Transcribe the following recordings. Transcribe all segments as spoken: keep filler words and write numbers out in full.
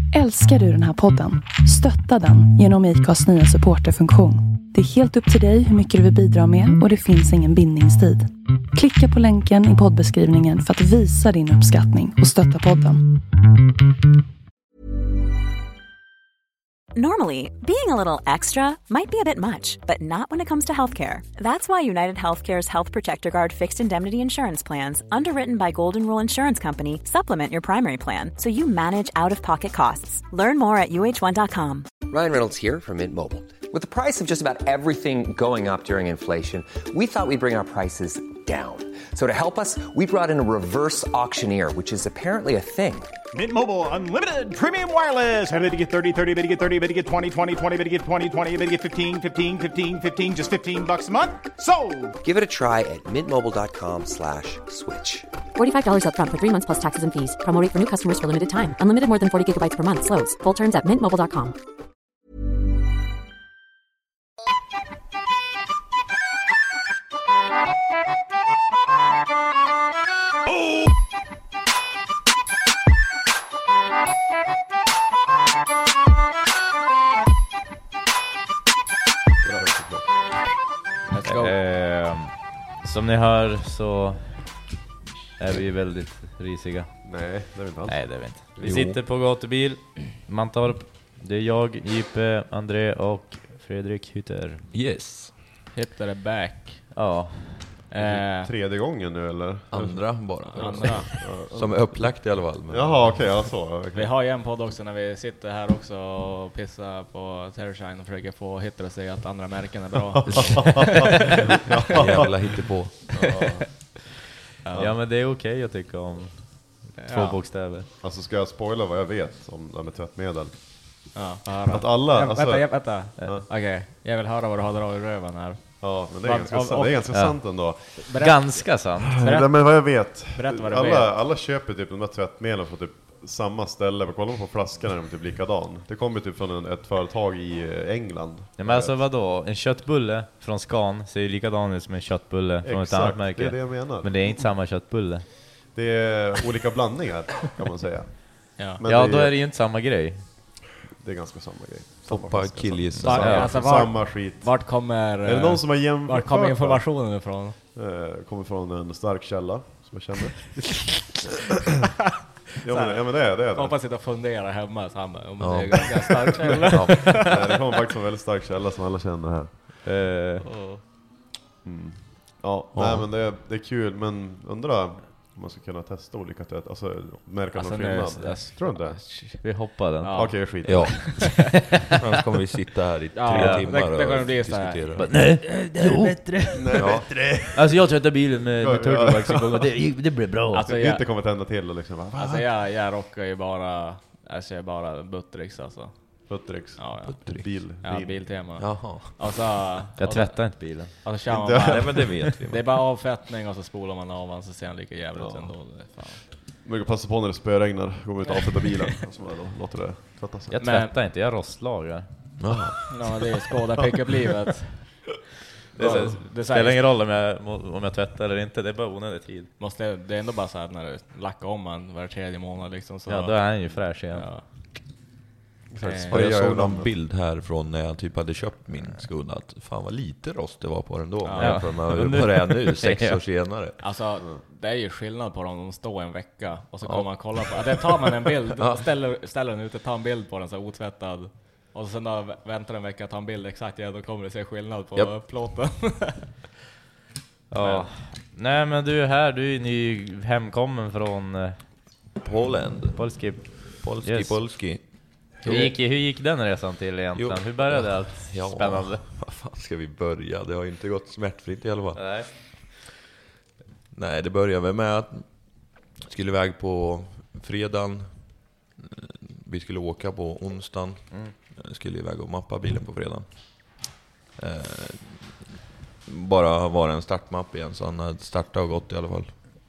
Älskar du den här podden? Stötta den genom I C A:s nya supporterfunktion. Det är helt upp till dig hur mycket du vill bidra med och det finns ingen bindningstid. Klicka på länken i poddbeskrivningen för att visa din uppskattning och stötta podden. Normally, being a little extra might be a bit much, but not when it comes to healthcare. That's why United Healthcare's Health Protector Guard fixed indemnity insurance plans, underwritten by Golden Rule Insurance Company, supplement your primary plan so you manage out-of-pocket costs. Learn more at U H one dot com. Ryan Reynolds here from Mint Mobile. With the price of just about everything going up during inflation, we thought we'd bring our prices down. So to help us, we brought in a reverse auctioneer, which is apparently a thing. Mint Mobile Unlimited Premium Wireless. How to get thirty, thirty, how to get thirty, how to get twenty, twenty, twenty, how to get twenty, twenty, how to get fifteen, fifteen, fifteen, fifteen, just fifteen bucks a month? Sold! Give it a try at mintmobile.com slash switch. forty-five dollars up front for three months plus taxes and fees. Promo rate for new customers for limited time. Unlimited more than forty gigabytes per month. Slows full terms at mint mobile dot com. Eh, som ni hör så är vi väldigt risiga. Nej, det är vi inte alls. Nej, det är vi inte. Vi Jo. sitter på gatubil, Mantorp. Det är jag, Jippe, André och Fredrik Hytter. Yes. Hytter är back. Ja. Eh, Tredje gången nu eller? Andra bara. andra. Som är upplagt i alla fall. Men... Jaha, okej, okay, alltså. Okay. Vi har ju en podd också när vi sitter här också och pissar på Terrorshine och försöker få Hytter att säga att andra märken är bra. Jävla hittepå. Ja. Ja. Ja, men det är okej att tycka om två Ja. bokstäver. Alltså ska jag spoila vad jag vet om det med tvättmedel? Ja, höra. Att alla... Ja, alltså, vänta, ja, vänta. Ja. Okej, okay. Jag vill höra vad du har dragit i röven här. Ja, men det är Vad- ganska, av- sant, det är ganska ja. sant ändå. Berätt. Ganska sant. Berätt. Nej, men vad jag vet. Berätta vad du alla, vet. alla köper typ de där tvättmedlen från typ samma ställe. Kolla på flaskan är de typ likadan. Det kommer typ från en, ett företag i eh, England. Ja, men alltså vadå? En köttbulle från Scan ser ju likadan ut som en köttbulle från Exakt, ett annat märke. det är det jag menar. Men det är inte samma köttbulle. Det är olika blandningar kan man säga. Ja. Men Ja, det då är, är det ju inte samma grej. det är ganska samma grej. Samma Poppa flaska, killgissa. Var, samma, alltså, var, samma skit. vart kommer, Är det någon som har jämfört? vart kommer informationen ifrån? Eh, kommer från en stark källa som jag känner. ja, men, ja men det är det. Är det. Hoppas sitta och fundera hemma så han bara, om Ja. det är ganska starkt eller? Ja. Nej, det kommer faktiskt från en väldigt stark källa som alla känner här. Eh, Mm. Ja, Ja. nej men det är, det är kul, men undrar om man ska kunna testa olika tvätt, alltså märka Alltså, någon nu- skillnad. det- Tror du inte? vi hoppar den. Ja. Okej, skit. Ja. Annars kommer vi sitta här i tre Ja, timmar det- det kommer och bli så här. diskutera. Men nej, det är bättre. Ja. Alltså jag tvättade bilen med, Ja, med ja. turtlevax en gång och det, gick- det blev bra. Alltså, Det jag, inte kommer tända till och liksom, va? alltså jag, jag rockar ju bara, alltså jag är bara Buttericks alltså. Buttericks. Ja, ja. Bil. Ja, bil. Biltema. Jaha. Och så, Jag och tvättar inte bilen. så, och så kör man Inte- bara, Nej men det vet vi. det är bara avfettning och så spolar man av den så ser han lika jävligt ut Ja. ändå. Det är fan. Man brukar passa på när det spöregnar, går man ut och avsätta bilen och så bara då låter det tvätta sig. Jag Men- tvättar inte, jag rostlagar. Ja. Ja, det är Skoda pickup-livet. Det, är så, Det det är så spelar här, ingen roll om jag, om jag tvättar eller inte, det är bara onödig tid. måste, det är ändå bara så här när du lackar om man var tredje månad liksom. Så, Ja, då är han ju fräsch igen. ja. Exakt. Eh, Och jag gör såg jag någon ibland. bild här från när jag typ hade köpt min Skoda, att fan vad lite rost det var på den då. Ja. Ja. Jämfört med vad det är nu, sex Ja. år senare. Alltså, det är ju skillnad på dem, de står en vecka och så kommer man kolla på, det tar man en bild, och ställer, ställer den ute, tar en bild på den så här otvättad. Och sen då väntar en vecka, tar en bild exakt igen, då kommer det se skillnad på Japp. plåten. Ja. Nej men du är här, du är ny hemkommen från eh, Poland. Polski. Polski, Yes. polski. Hur gick, hur gick den resan till egentligen? Jo. Hur började allt Ja, spännande? vad fan ska vi börja? Det har ju inte gått smärtfritt i alla fall. Nej. Nej, det började väl med att jag skulle iväg på fredagen. Vi skulle åka på onsdagen. Mm. Jag skulle iväg och mappa bilen på fredagen. Eh, bara var en startmapp igen, så han hade startat och gått i alla fall.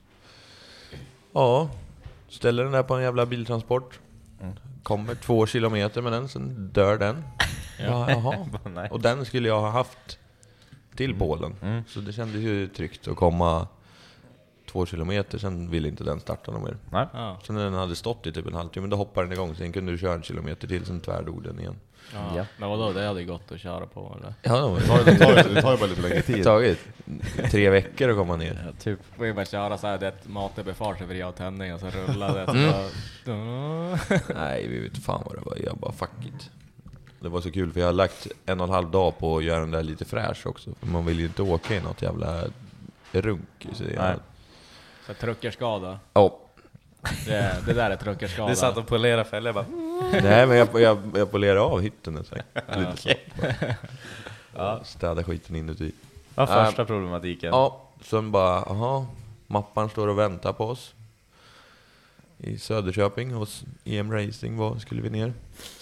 Ja, ställer den där på en jävla biltransport. Mm. Kommer två kilometer med den, sen dör den. Ja, jaha. Nej. Och den skulle jag ha haft till Polen. Mm. Så det kändes ju tryggt att komma två kilometer, sen ville inte den starta någon mer. Nej. Ja. Sen när den hade stått i typ en halvtimme, men då hoppade den igång. Sen kunde du köra en kilometer till, sen tvärdog den igen. Ja. Ja. Men vadå, det hade ju gått att köra på eller? Ja, Det tar, det tar, det tar ju bara lite längre det tid. har tagit tre veckor att komma ner. Ja, typ. Vi bara köra såhär, det ett matet befart över jag och tändning och så rullade det. Mm. Så Nej, vi vet fan vad det var. Jag bara fuck it. Det var så kul för jag har lagt en och en halv dag på att göra den där lite fräsch också. För man vill ju inte åka i något jävla runk. Så jag... Nej. Så truckerskada. Ja. Det, det där är truckerskada. Du satt och polerade fällor bara. Nej, men jag, jag, jag polerade av hytten en sväng. Lite så. Ja. Städa skiten inuti. Vad var första problematiken? Ja, sen bara, aha, mappan står och väntar på oss. I Söderköping hos E M Racing var, skulle vi ner.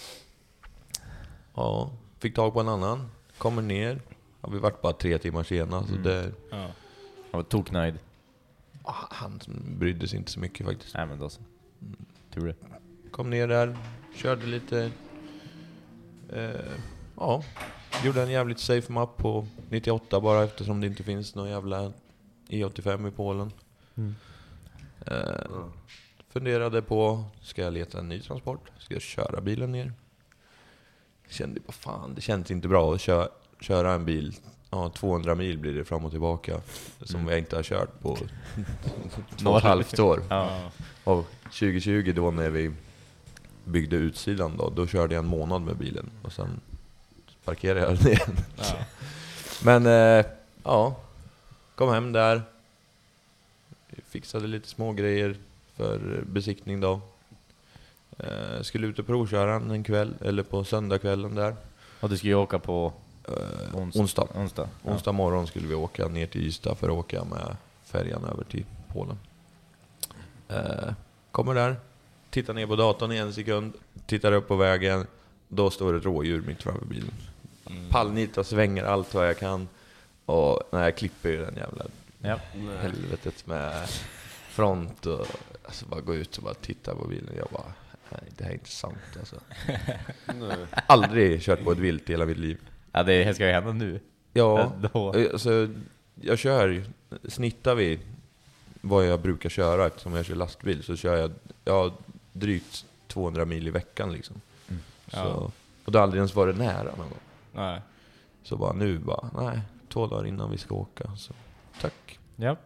Ja, fick tag på en annan. Kommer ner. Ja, vi vart bara tre timmar sena. Så Mm. det, Ja. Jag var toknöjd. ah, han brydde sig inte så mycket faktiskt. Nej men då så. Tur det. Kom ner där, körde lite. Eh, ja, gjorde en jävligt safe map på nittioåtta bara eftersom det inte finns någon jävla E åttiofem i Polen. Mm. Eh, funderade på, ska jag leta en ny transport? Ska jag köra bilen ner? Kände bara fan, det känns inte bra att köra, köra en bil. Ja, tvåhundra mil blir det fram och tillbaka. Som Mm. jag inte har kört på två och ett halvt år. Ja. Och tjugo tjugo då när vi byggde utsidan då, då körde jag en månad med bilen och sen parkerade jag den igen. Ja. Men eh, ja, kom hem där. Fixade lite små grejer för besiktning då. Eh, skulle ut och provköra en kväll, eller på söndagskvällen där. Och du ska ju åka på Eh, onsdag. onsdag. Onsdag. Ja. Onsdag morgon skulle vi åka ner till Ystad för att åka med färjan över till Polen. Eh, kommer där, tittar ner på datorn i en sekund, tittar upp på vägen, då står ett rådjur mitt framför bilen. Mm. Pallnita, svänger allt vad jag kan, och när jag klipper ju den jävla Ja. helvetet med front och alltså bara gå ut och bara titta på bilen. Jag bara, nej, det här är inte sant alltså. Aldrig kört på ett vilt i hela mitt liv. Ja, det här ska ju hända nu. Ja, Då. alltså, jag kör, snittar vi vad jag brukar köra eftersom jag kör lastbil, så kör jag ja, drygt tvåhundra mil i veckan liksom. Mm. Så, Ja. och det har aldrig ens varit nära någon gång. Nej. Så bara nu bara, nej, två dagar innan vi ska åka. Så tack. Ja.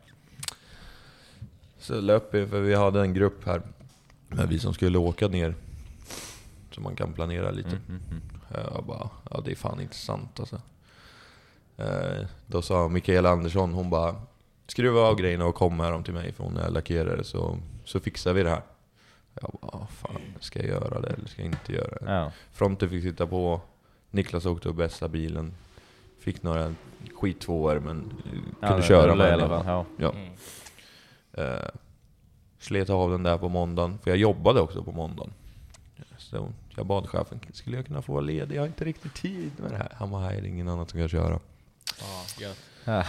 Så löp vi, för vi hade en grupp här med vi som skulle åka ner. Så man kan planera lite. Mm, mm, mm. Jag bara, ja det är fan inte sant alltså. Eh, då sa Mikaela Andersson, hon bara, skruva av grejerna och kom här om till mig för hon är lackerare, så, så fixar vi det här. Jag bara, fan, ska jag göra det eller ska jag inte göra det? Ja. Fronten fick sitta på, Niklas åkte och bästa bilen. Fick några skittvåor men Ja, kunde det köra rullar i med alla den. fall. Ja. Ja. Mm. Eh, slet av den där på måndagen, för jag jobbade också på måndagen. Så jag bad chefen, skulle jag kunna få vara ledig? Jag har inte riktigt tid med det här. Han var här, är det ingen annan som kan köra. Ja, gött.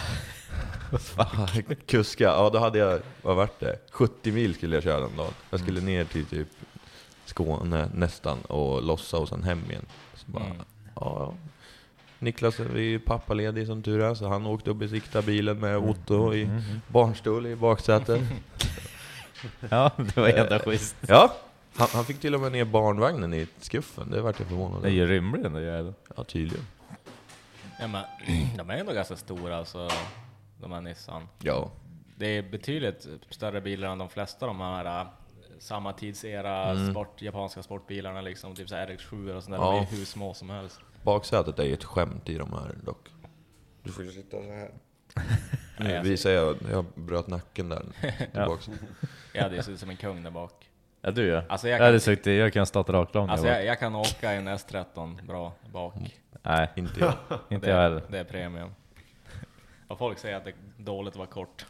Kuska, ja då hade jag, vad vart det? sjuttio mil skulle jag köra den dagen. Jag skulle ner till typ Skåne nästan och lossa och sen hem igen. Så bara, Mm. ja. Niklas är ju pappaledig som tur är, så han åkte och besiktade bilen med Otto i Mm, mm. barnstol i baksätet. Ja, det var jävla schysst. Ja, han, han fick till och med ner barnvagnen i skuffen. Det vart jag förvånad. Det är ju rymligt ändå, gör det. Ja, tydligen. Ja, men, de är ändå ganska stora alltså, de här Nissan. Ja. Det är betydligt större bilar än de flesta de här äh, samma tidsera Mm. sport, japanska sportbilarna liksom, typ så här R X sju och sånt där. Ja. De är hur små som helst. Baksätet är ju ett skämt i de här dock. Du får ju sitta så här. Nu Nej, visar jag, jag bröt nacken där. Tillbaks. Jag hade ju sett ut som en kung där bak. Ja, du ja. Alltså jag jag kan, hade sagt det, jag kan stått rakt långt. alltså jag, jag kan åka i en S tretton bra bak. Nej, Inte jag. inte det, jag heller. det är premium. Och folk säger att det är dåligt att vara kort.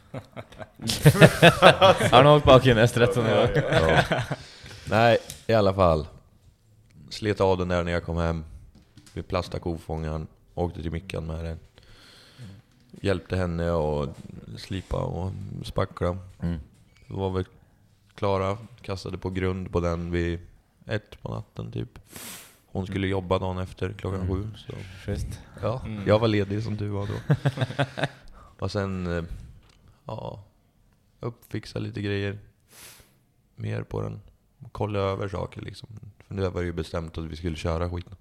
Har du åkt bak i en S tretton? Ja. Nej, i alla fall. Slet av den där när jag kom hem. Vi plastade kofångaren. Åkte till Mickan med den. Hjälpte henne och slipa och spackla. Mm. Då var vi klara. Kastade på grund på den vid ett på natten typ. Hon skulle jobba dagen efter klockan Mm. sju. Så. Schysst. Ja, Mm. jag var ledig som du var då. Och sen, eh, ja, upp, fixa lite grejer. Mer på den. Kolla över saker liksom. För nu var det ju bestämt att vi skulle köra skiten.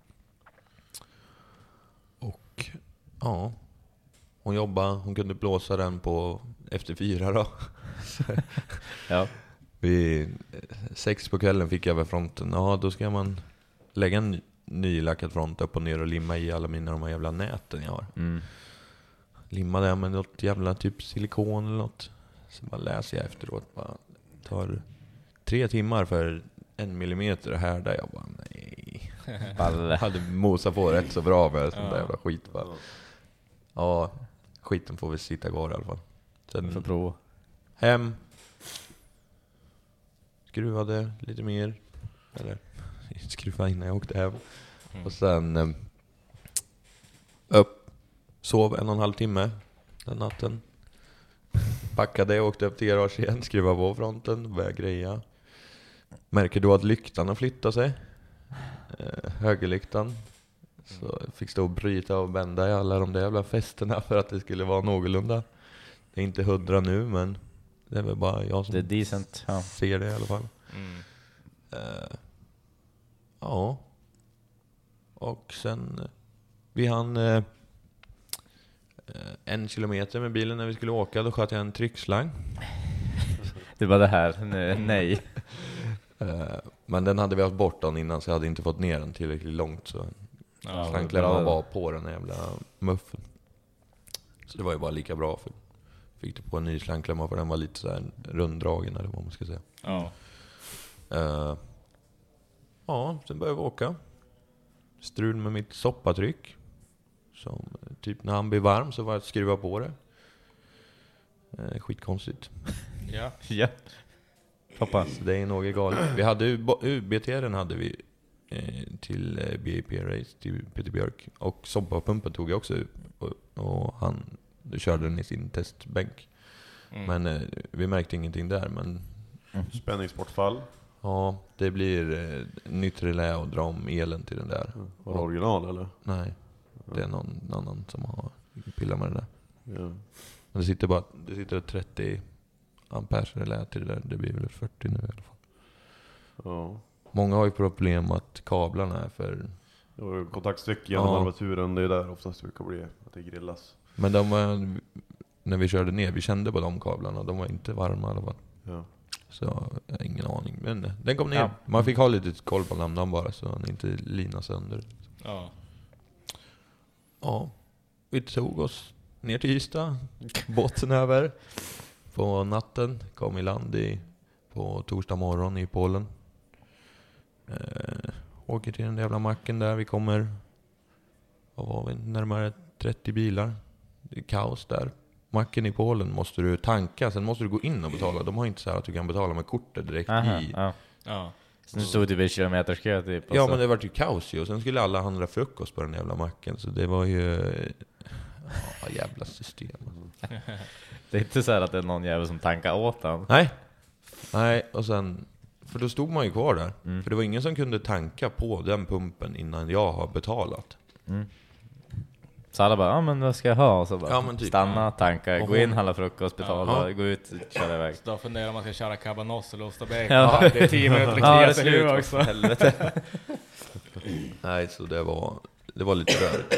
Och ja, hon jobbade, hon kunde blåsa den på efter fyra då. Ja. Vid sex på kvällen fick jag över fronten. Ja, då ska man lägga en nylackad front upp och ner och limma i alla mina de här jävla näten jag har. Mm. Limma det med något jävla typ silikon eller något. Så bara läser jag efteråt. Bara tar tre timmar för en millimeter här där jag bara nej. Jag hade mosat på rätt så bra med sån där jävla skit. Bara. Ja, skiten får vi sitta kvar i alla fall. Sen får prova. Hem. Skruvade lite mer. Eller skruva innan jag åkte hem. Mm. Och sen eh, upp. Sov en och en halv timme den natten. Packade och åkte upp till garage igen. Skruva på fronten. Började greja. Märker du att lyktan har flyttat sig? Eh, högerlyktan. Så jag fick stå och bryta och bända i alla de där jävla festerna för att det skulle vara någorlunda. Det är inte hundra nu, men det är väl bara jag som det är decent, ja. Ser det i alla fall. Mm. Uh, ja. Och sen uh, vi hann uh, en kilometer med bilen när vi skulle åka. Då sköt jag en tryckslang. Det var det här, nej. uh, Men den hade vi haft bort den innan, så jag hade inte fått ner den tillräckligt långt. Så ja, slangklämman var på den jävla muffen. Så det var ju bara lika bra, för fick du på en ny slangklämma för den var lite så här runddragen eller vad man ska säga. Ja. Uh, ja, sen började vi åka. Strul med mitt soppatryck. Som typ när han blir varm så var det att skruva på det. Uh, skitkonstigt. Ja. Ja. Hoppas. Det är något galet. Vi hade U B T-en hade vi eh, till eh, B A P-race till Peter Björk. Och soppapumpen tog jag också ut. Och, och han körde den i sin testbänk. Mm. Men eh, vi märkte ingenting där. Men mm. Spänningsbortfall. Ja, det blir eh, nytt relä och dra om elen till den där. Mm. Var det original eller? Nej, det är någon annan som har pillat med det där. Ja. Men det sitter bara det sitter trettio ampere relä till det där. Det blir väl fyrtio nu i alla fall. Ja. Många har ju problem att kablarna är för... Kontaktsträck genom ja. armaturen, det är där oftast det brukar bli att det grillas. Men de var, när vi körde ner, vi kände på de kablarna, de var inte varma i alla fall. Ja. Så jag har ingen aning. Men den kom ner. Ja. Man fick ha lite koll på lampan bara så den inte lina sönder. Ja. Ja. Vi tog oss ner till Ystad. Båten över. På natten kom i land i, på torsdag morgon i Polen. Eh, åker till den jävla macken där. Vi kommer, vad var vi, närmare trettio bilar. Det är kaos där. Macken i Polen måste du tanka, sen måste du gå in och betala. De har inte så här att du kan betala med kortet direkt. Aha, i. Ja. Ja. Så nu stod det vid kilometerskö typ. Ja, men det var ju kaos ju. Och sen skulle alla handla frukost på den jävla macken. Så det var ju... Ja, jävla system. Det är inte så här att det är någon jävel som tankar åt den. Nej. Nej, och sen... För då stod man ju kvar där. Mm. För det var ingen som kunde tanka på den pumpen innan jag har betalat. Mm. Så alla bara, ja men vad ska jag ha? Och så bara, ja, men typ, stanna, tanka, gå in, handla frukost, betala, ja. Gå ut, köra iväg. Så då funderar om man ska köra cabanos eller osta bacon. Ja. Ja, det är tio minuter ja, klia sig nu också. Helvete. Nej, så det var, det var lite rörigt.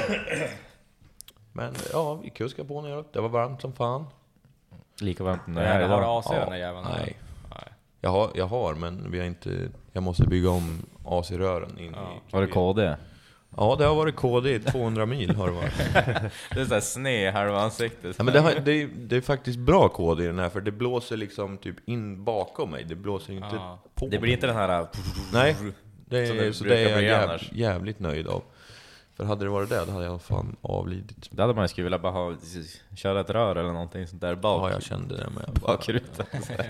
Men ja, vi kuskade på neråt. Det var varmt som fan. Lika varmt när jag har A C den där jäveln. Nej. nej. Jag har, jag har, men vi har inte... Jag måste bygga om A C-rören in ja. i... Var det K D? Ja, det har varit K D i tvåhundra mil har det varit. Det är så här sned halva ansiktet. Ja, men det, har, det, är, det är faktiskt bra K D i den här, för det blåser liksom typ in bakom mig. Det blåser inte ja. på. Det blir inte den här... Nej, det är, det så det är jag jäv, jävligt nöjd av. För hade det varit det, då hade jag fan avlidit. Det hade man skulle vilja bara ha, köra ett rör eller någonting sånt där bak. Ja, jag kände det med. Bakrutan. Nej.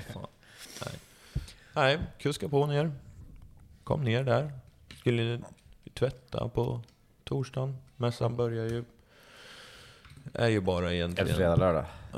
Nej, kuska på ner. Kom ner där. Skulle tvätta på torsdagen. Mässan börjar ju... Är ju bara egentligen... Efter fredag, lördag? Uh,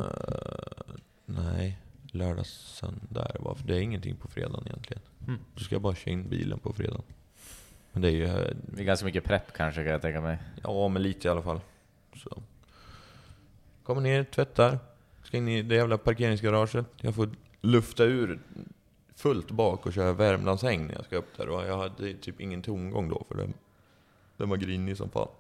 nej, lördag, söndag. Varför? Det är ingenting på fredagen egentligen. Mm. Du ska bara köra in bilen på fredagen. Men det är ju... Det är ganska mycket prepp kanske, kan jag tänka mig. Ja, men lite i alla fall. Så. Kommer ner, tvättar. Ska in i det jävla parkeringsgaraget. Jag får lufta ur fullt bak och köra Värmlandshäng när jag ska upp där. Och jag hade typ ingen tomgång då, för den, den var grinig som fan.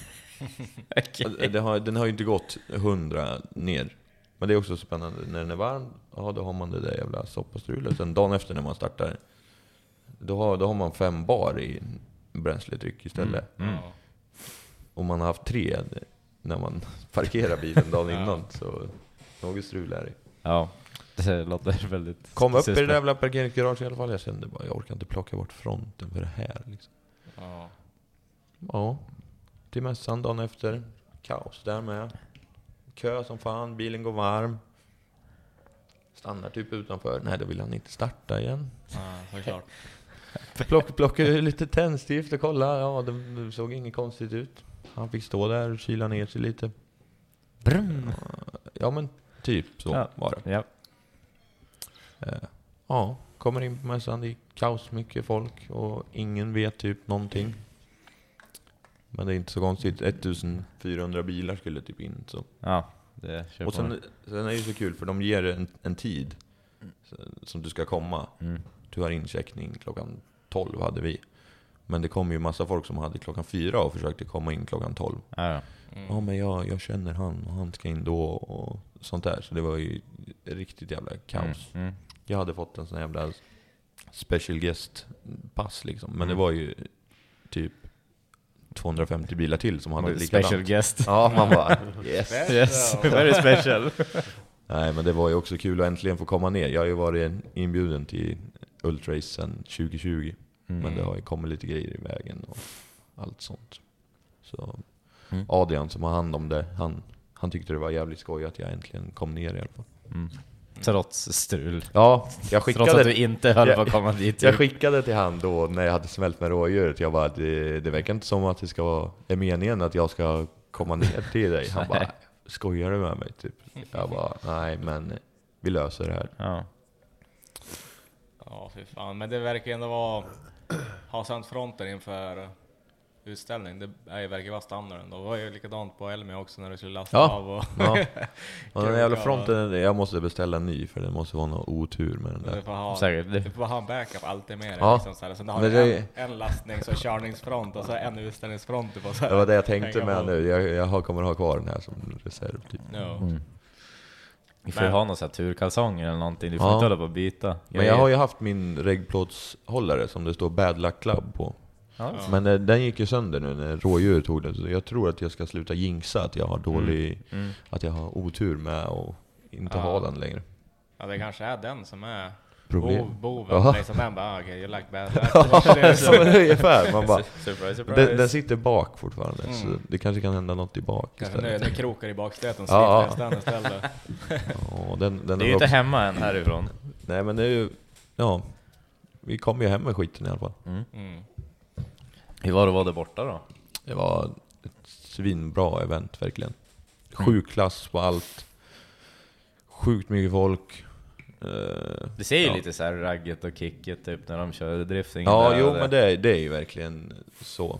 Okay. Det har, den har ju inte gått hundra ner. Men det är också spännande. När den är varm, ja, då har man det där jävla soppastrulet. Sen dagen efter när man startar, då har, då har man fem bar i bränsletryck istället. Mm. Mm. Och man har haft tre när man parkerar bilen dagen innan. Så något strul är det. Ja, det låter väldigt... Kom upp i det där jävla parkeringsgarage i alla fall. Jag kände bara, jag orkar inte plocka bort fronten för det här liksom. Ja. Ja. Till mässan dagen efter. Kaos där med. Kö som fan, bilen går varm. Stannar typ utanför. Nej, då vill han inte starta igen. Ja, såklart. Plock, plocka lite tändstift och kolla. Ja, det såg inget konstigt ut. Han fick stå där och kyla ner sig lite. Brum. Ja, men typ så ja. Var det. Ja. Uh, ja, kommer in på mässan. Det är kaos, mycket folk. Och ingen vet typ någonting. Men det är inte så konstigt. ettusenfyrahundra bilar skulle typ in. Så. Ja, det kör. Och sen, sen är det så kul, för de ger en, en tid som du ska komma. Mm. Du har incheckning klockan tolv hade vi. Men det kom ju massa folk som hade klockan fyra och försökte komma in klockan tolv. Ja, ja. Mm. Ja, men jag, jag känner han och han ska in då och sånt där. Så det var ju riktigt jävla kaos. Mm. Mm. Jag hade fått en sån jävla special guest pass liksom. Men mm. det var ju typ tvåhundrafemtio bilar till som hade likadant. Special guest. Ja, man bara yes. Yes, very special. Nej, men det var ju också kul att äntligen få komma ner. Jag har ju varit inbjuden till Ultrace sedan tjugo tjugo. Mm. Men det har ju kommit lite grejer i vägen och allt sånt. Så mm. Adrian som har hand om det, han, han tyckte det var jävligt skoj att jag äntligen kom ner i alla fall. Mm. Trots strul. Ja, jag skickade... Trots att du inte höll på att komma dit. Jag skickade till han då när jag hade smält med rådjuret. Jag bara, det, det verkar inte som att det ska vara är meningen att jag ska komma ner till dig. Han bara, skojar du med mig? Typ. Jag bara, nej men vi löser det här. Ja. Ja, fy fan. Men det verkar ändå vara... Ha sänt fronten inför utställning. Det är, verkar vara standarden. Det var ju likadant på Elmia också när du skulle lasta ja. av. Och ja. Och den jävla fronten, jag måste beställa en ny för det måste vara någon otur med den där. Du får ha, Säkert. du får ha en backup alltid med dig. Ja. Liksom, så här. Så har du det... en, en lastnings- och körningsfront och så en utställningsfront. På, så här. Det var det jag tänkte med nu. Jag, jag har, kommer ha kvar den här som reserv. Typ. No. Mm. Vi får ha någon sån här turkalsonger eller någonting. Du får ja. inte hålla på att byta. Men jag har ju haft min regplåtshållare som det står Bad Luck Club på. Ja. Men eh, den gick ju sönder nu när rådjur tog den. Så jag tror att jag ska sluta jinxa att jag har dålig, mm. Mm. att jag har otur med och inte ja. ha den längre. Ja, det kanske är den som är problem. Bo, boven. Liksom den bara, okej, okay, you like Bad Luck. Som en ungefär. Man bara, surprise, surprise. Den, den sitter bak fortfarande. Mm. Så det kanske kan hända något i bak. Kanske nu, nu krokar i bakstöten så ja. sliter den istället. Ja, den, den det är ju inte också hemma än härifrån. Nej, men det är ju... Ja, vi kom ju hem med skiten i alla fall. Mm. Mm. Hur var det var det borta då? Det var ett svinbra event, verkligen. Sjuk klass på allt. Sjukt mycket folk. Det ser ju ja. lite så här ragget och kicket typ när de kör drifting. Ja, där, jo, där. men det, det är ju verkligen så.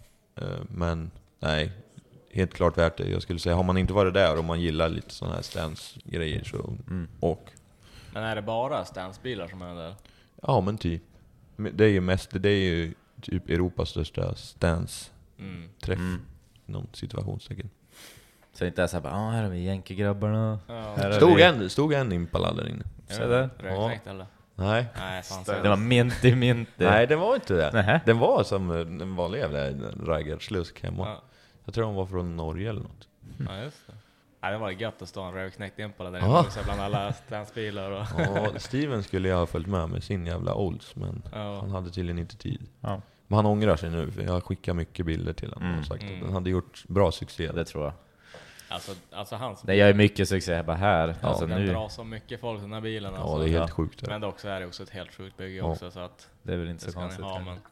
Men nej, helt klart värt det. Jag skulle säga, har man inte varit där och man gillar lite sådana här stance-grejer så mm. och. Men är det bara stance-bilar som är där? Ja, men typ. Det är ju mest, det är ju typ Europas största stance-träff. Mm. Någon situationstecken. Så det inte är så här, ja, här har vi jänkegrabbarna. Ja. Stod, vi... en, stod en Impala där inne. Så där. Röknäckt eller? Nej. Nej, fan, det var minty minty. Nej, det var inte det. Nähä. Den var som en vanlig jävla raggarslusk hemma. Ja. Jag tror hon var från Norge eller något. Ja, just det. Nej, det var gött att stå en röknäckt Impala där inne också bland alla stansbilar. Och ja, Steven skulle jag ha följt med med sin jävla Olds, men ja. han hade tydligen inte tid. Ja. Men han ångrar sig nu, för jag skickar mycket bilder till honom mm. och sagt mm. att den hade gjort bra succé. Det tror jag. Alltså, alltså hans det gör mycket succé bara här. Ja, alltså, den nu drar så mycket folk den här bilen. Alltså. Ja, det är helt ja. sjukt. Det. Men det också är det också ett helt sjukt bygge ja. också. Så att det är väl inte så konstigt. Ha, men...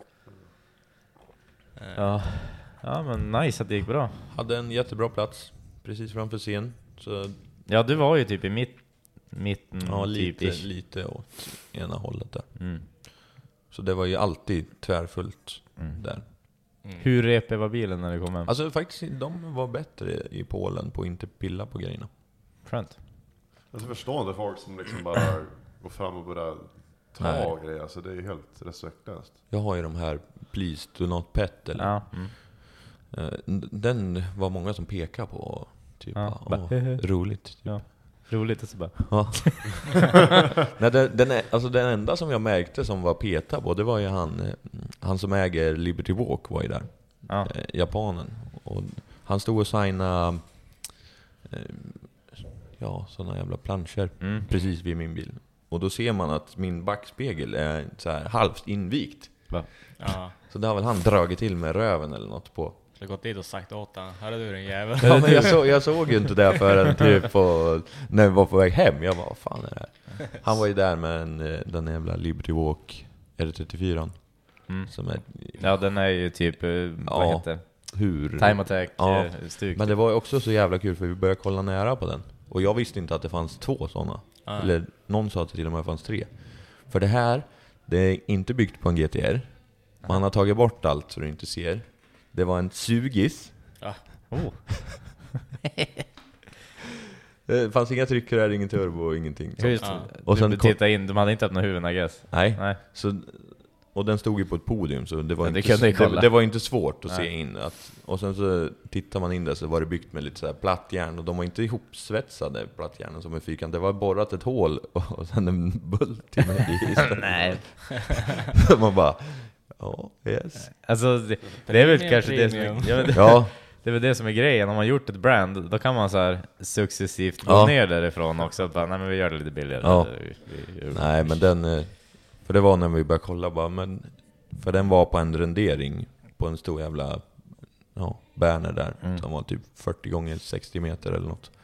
ja. ja, men nice att det gick bra. Hade en jättebra plats precis framför scen. Så... Ja, du var ju typ i mitt, mitten. Ja, lite, typ lite åt ena hållet där. Mm. Så det var ju alltid tvärfullt mm. där. Mm. Hur repig var bilen när det kom hem? Alltså faktiskt, de var bättre i Polen på att inte pilla på grejerna. Skönt. Alltså förstående folk som liksom bara gå fram och börja ta Nej. grejer. Alltså det är ju helt respektlöst. Jag har ju de här Please Do Not Pet eller? Ja. Mm. Den var många som pekar på. Typ, Ja, bara, bara, åh, roligt. Typ. Ja. Roligt och så bara. Ja. Nej, den, den, är, alltså den enda som jag märkte som var peta på, det var ju han, han som äger Liberty Walk var ju där. Ja. Eh, japanen. Och han stod och signade eh, ja, sådana jävla planscher Mm. precis vid min bil. Och då ser man att min backspegel är så här halvt invikt. Va? Ja. Så det har väl han dragit till med röven eller något på. Jag har gått dit och sagt åt han, hörru du din jävel. Ja, men jag, så, jag såg ju inte det förrän typ på, när vi var på väg hem. Jag bara, vad fan är det här? Han var ju där med en, den jävla Liberty Walk R trettiofyra. Mm. Som är, Ja, den är ju typ, eh, vad Ja. heter hur? Time Attack Ja. eh, stuk. Men det var ju också så jävla kul för vi började kolla nära på den. Och jag visste inte att det fanns två sådana. Ah. Eller någon sa att det till och med fanns tre. För det här, det är inte byggt på en G T R. Man har tagit bort allt så du inte ser. Det var en sugis. Ja. Oh. Det fanns inga tryckare, ingen turbo och ingenting. Just, Ja. Och sen du titta in, de hade inte öppnat huvuden, I guess. Nej. Nej. Så, och den stod ju på ett podium så det var, Ja, det inte, kunde jag det, kolla. det var inte svårt att Nej. se in att, och sen så tittar man in där så var det byggt med lite så här plattjärn och de var inte ihopsvetsade plattjärnen som en fyrkant. Det var borrat ett hål och, och sen en bult i mig istället. Nej. Så man bara, ja, yes. Alltså det, det är väl Premium, kanske det som premium. är, ja, men det, Ja, det är väl det som är grejen. Om man gjort ett brand, då kan man så här successivt gå Ja. ner därifrån också. Bara, nej men vi gör det lite billigare. Ja. Vi, vi, vi, nej men den, eh, för det var när vi började kolla bara, men för den var på en rendering på en stor jävla ja, banner där Mm. som var typ fyrtio gånger sextio meter eller något.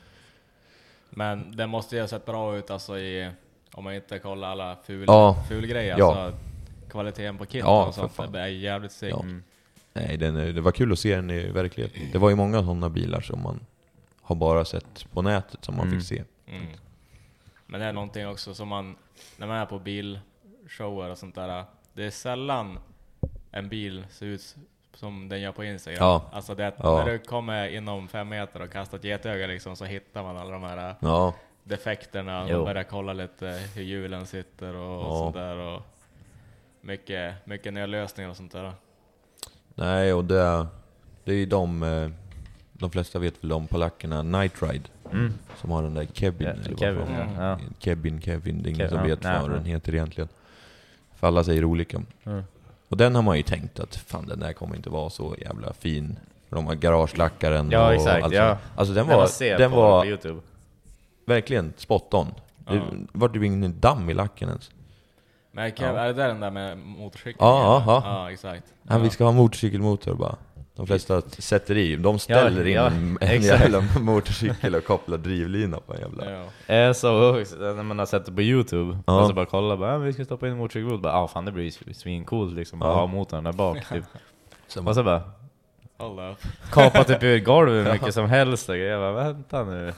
Men det måste ju ha sett bra ut alltså i, om man inte kollar alla ful, Ja. ful grejer. Ja. Alltså, kvaliteten på kit Ja, och för sånt, fan. det är jävligt sick. Ja. Mm. Nej, den, är- det var kul att se den i verkligheten. Det var ju många sådana bilar som man har bara sett på nätet som man Mm. fick se. Mm. Men det är någonting också som man, när man är på bilshower och sånt där, det är sällan en bil ser ut som den gör på Instagram. Ja. Alltså det, Ja. när du kommer inom fem meter och kastar ett getöga liksom, så hittar man alla de här Ja, defekterna och Jo. börjar kolla lite hur hjulen sitter och, och Ja. sånt där. Och mycket, mycket nya lösningar och sånt där. nej och det, det är ju de, eh, de flesta vet väl om polackerna Night Ride. Mm. Som har den där Kevin, Ja, eller vad Kevin, fan. ja. Ja. Kevin, Kevin, det är ingen Kevin, som ja. vet Nej, vad nej. den heter egentligen. För alla säger olika. Mm. Och den har man ju tänkt att fan, den där kommer inte vara så jävla fin. För de har garagelackaren Ja, och exakt, allt ja. sånt. Alltså den När man var, ser den på, var på YouTube. verkligen spot on. Ja. Det var ju ingen damm i lacken ens. Men Kev, Ja. är det där den där med motorcykeln? Ja, ja, ja. ja exakt. Ja. Vi ska ha motorcykelmotor bara. De flesta sätter i, de ställer Ja, ja, in en, en exakt. jävla motorcykel och kopplar drivlina på en jävla... Ja. Eh, så också, när man har sett det på YouTube, Ja. och så bara kolla, bara, ah, vi ska stoppa in en motorcykel, bara, ah, fan det blir svincoolt liksom, att Ja. ha motorn där bak typ. Sen Och så bara, Hold up. kapa typ ur golvet hur mycket som helst och grejer. Jag bara, vänta nu.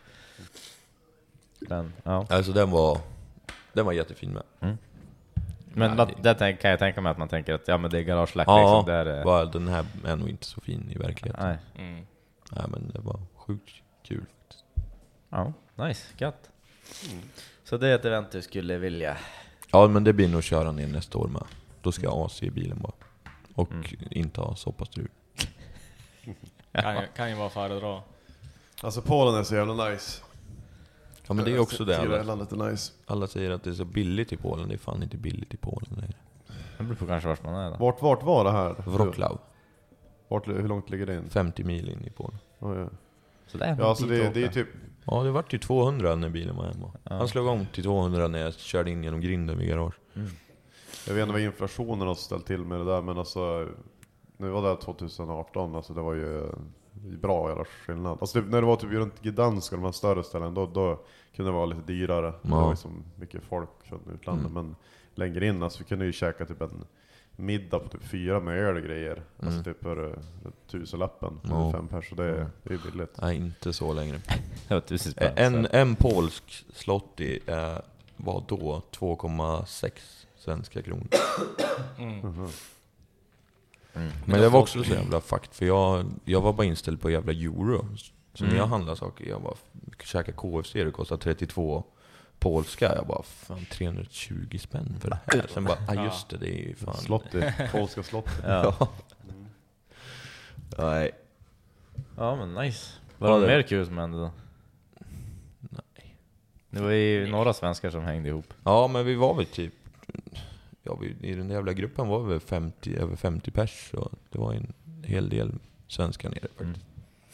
Men, ja. Alltså den var, den var jättefin med. Men Nej, man, det- det tänk, kan jag tänka mig att man tänker att ja men det är garagelack Ja, liksom. Där är, bara, den här är nog inte så fin i verkligheten. nej. Mm. Nej, men det var sjukt kul faktiskt. Ja, nice, gött. Så det är ett event du skulle vilja. Ja, men det blir nog köra ner nästa år med. Då ska jag A C i bilen bara. Och Mm. inte ha soppastrul. Kan, ju, kan ju vara föredra. Alltså Polen är så jävla nice. Ja, men det är också det. Jag tycker Alla, landet är nice. alla säger att det är så billigt i Polen. Det är fan inte billigt i Polen. Det är Det beror på kanske vart man är då. Vart, vart var det här? Wroclaw. Vart, hur långt ligger det in? femtio mil in i Polen. Oh, ja. Så det är Ja, alltså en bit det, att det är åka. typ... Ja, det vart ju tvåhundra när bilen var hemma. Ja. Han slog om till tvåhundra när jag körde in genom grinden vid garage. Mm. Jag vet inte vad inflationen har ställt till med det där, men alltså... Nu var det tjugoarton, alltså det var ju bra jävla skillnad. Alltså det, när det var typ runt Gdansk och de här större ställen, då, då kunde det vara lite dyrare. Det var liksom mycket folk från utlandet, Mm. men längre in, alltså vi kunde ju käka typ en middag på typ fyra med öl och grejer. Mm. Alltså typ för tusenlappen, Ja. för fem pers, så det, är- det är billigt. Nej, inte så längre. Det var tusen spänn. En, så. en polsk slotty eh, var då två komma sex svenska kronor. Mm. Mhm. Mm. Men det var också så jävla fakt, för jag, jag var bara inställd på jävla euro. Så Mm. när jag handlade saker, jag bara käkade K F C, det kostade trettiotvå polska. Jag bara, fan trehundratjugo spänn för det här. Sen bara, ah, just det, det är ju fan... Slottet, polska slottet. Ja. Mm. Nej. Ja men nice. Var det, det mer kul som hände då? Nej. Det var ju några svenskar som hängde ihop. Ja, men vi var väl typ... Ja, vi, i den jävla gruppen var vi väl femtio, över femtio pers. Och det var en hel del svenskar nere faktiskt. Mm.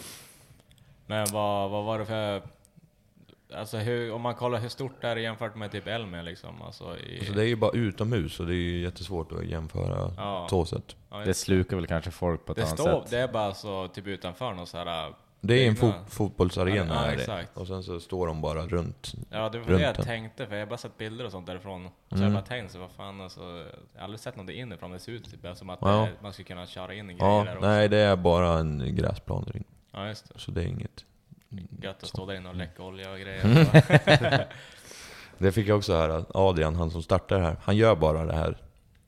Men vad, vad var det för... Alltså hur, om man kollar hur stort det är jämfört med typ Elmia liksom. Alltså, i... alltså det är ju bara utomhus och det är ju jättesvårt att jämföra ja. så sätt. Ja, det slukar väl kanske folk på ett det annat står, sätt. Det är bara så typ utanför någon så här... Det är en fo- fotbollsarena ja, ja, exakt. Och sen så står de bara runt. Ja, det var runt det jag den. tänkte, för jag har bara sett bilder och sånt därifrån. Och så mm. jag bara tänkte så, vad fan alltså, jag har aldrig sett något inifrån, det ser ut typ som att ja. det, man skulle kunna köra in en grej ja, där också. Nej, det är bara en gräsplan där inne. Ja, just det. Så det är inget... Gött att stå där inne och läcka olja och grejer. Det fick jag också höra. Adrian, han som startar här, han gör bara det här.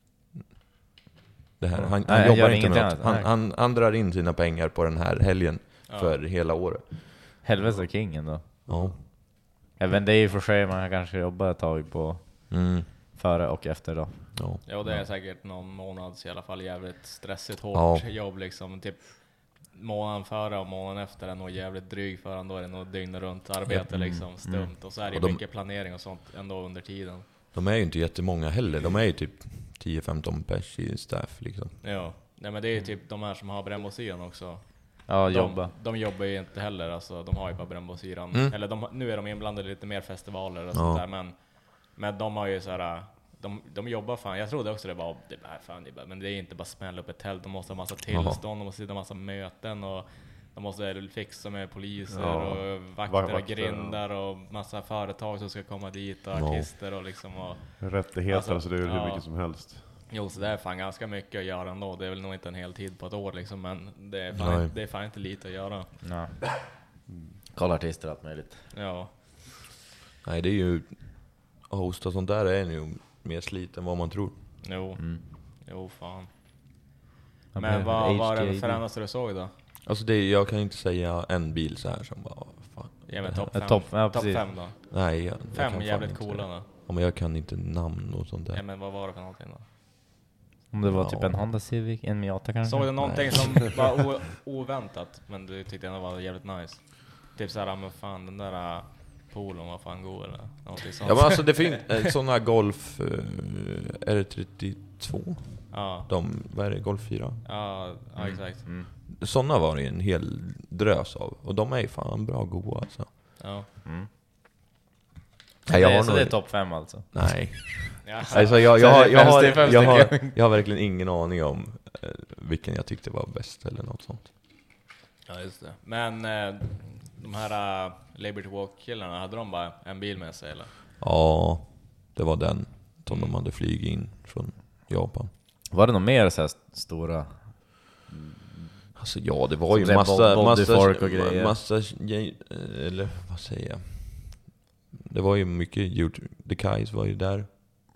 Det här. Han, han nej, jobbar inte med något. Han, han, han, han drar in sina pengar på den här helgen ja. för hela året. Helvete kingen då. Ja. Även det är ju för sig man kanske jobbar ett tag på mm. före och efter då. Ja. Ja, det är säkert någon månads i alla fall jävligt stressigt, hårt ja. jobb liksom. Typ månaden före och månaden efter är nog jävligt dryg för han, då är det nog dygn runt arbete mm. liksom, stumt. Mm. Och så är det och de, mycket planering och sånt ändå under tiden. De är ju inte jättemånga heller. De är ju typ tio femton pers i staff liksom. Ja, nej men det är ju typ de här som har brännbosyran också. Ja, de, jobba. De jobbar ju inte heller, alltså de har ju bara brännbosyran. Mm. Eller de, nu är de inblandade i lite mer festivaler och ja. sånt där, men, men de har ju så här. De, de jobbar fan, jag trodde också det var det bara, fan, det bara, men det är inte bara smälla upp ett tält, de måste ha massa tillstånd, Aha. de måste ha massa möten och de måste fixa med poliser ja. och vakter, vakter och grindar ja. och massa företag som ska komma dit och ja. artister och liksom och, rättigheter, alltså, alltså det är ju ja. hur mycket som helst. Jo, så det är fan ganska mycket att göra ändå. Det är väl nog inte en hel tid på ett år liksom, men det är fan, det är fan inte lite att göra. Nej. Mm. Kolla artister allt möjligt. Ja. Nej, det är ju att hosta sånt där är ju mer slit än vad man tror. Jo, mm. jo fan. Men, men vad var det för annars du såg då? Alltså det, jag kan inte säga en bil så här som bara, fan. Ja, men topp fem. Top, ja, top fem då? Nej, jag, fem jag jävligt coola då? Ja, men jag kan inte namn och sånt där. Ja, men vad var det för någonting då? Om det var ja. typ en Honda Civic, en Miata kanske? Såg du någonting Nej. som var o- oväntat, men du tyckte ändå var jävligt nice? Typ såhär, men fan den där polon var fan god eller någonting sånt. Ja, men alltså det finns äh, sådana Golf äh, R trettiotvå. Ja. De, vad är det? Golf fyra? Ja, ja mm. exakt. Mm. Sådana var det en hel drös av. Och de är ju fan bra goda alltså. Ja. Mm. Nej, jag det, har så nog... det är topp fem alltså? Nej. Ja. Alltså jag, jag, har, jag, har, jag, har, jag har verkligen ingen aning om eh, vilken jag tyckte var bäst eller något sånt. Ja, just det. Men eh, de här uh, Liberty Walk-killarna, hade de bara en bil med sig eller? Ja, det var den som de hade flygit in från Japan. Var det något mer så här stora? Alltså ja, det var ju som massa, massa, folk och grejer. massa, eller vad säger jag? Det var ju mycket gjort. The Kais var ju där.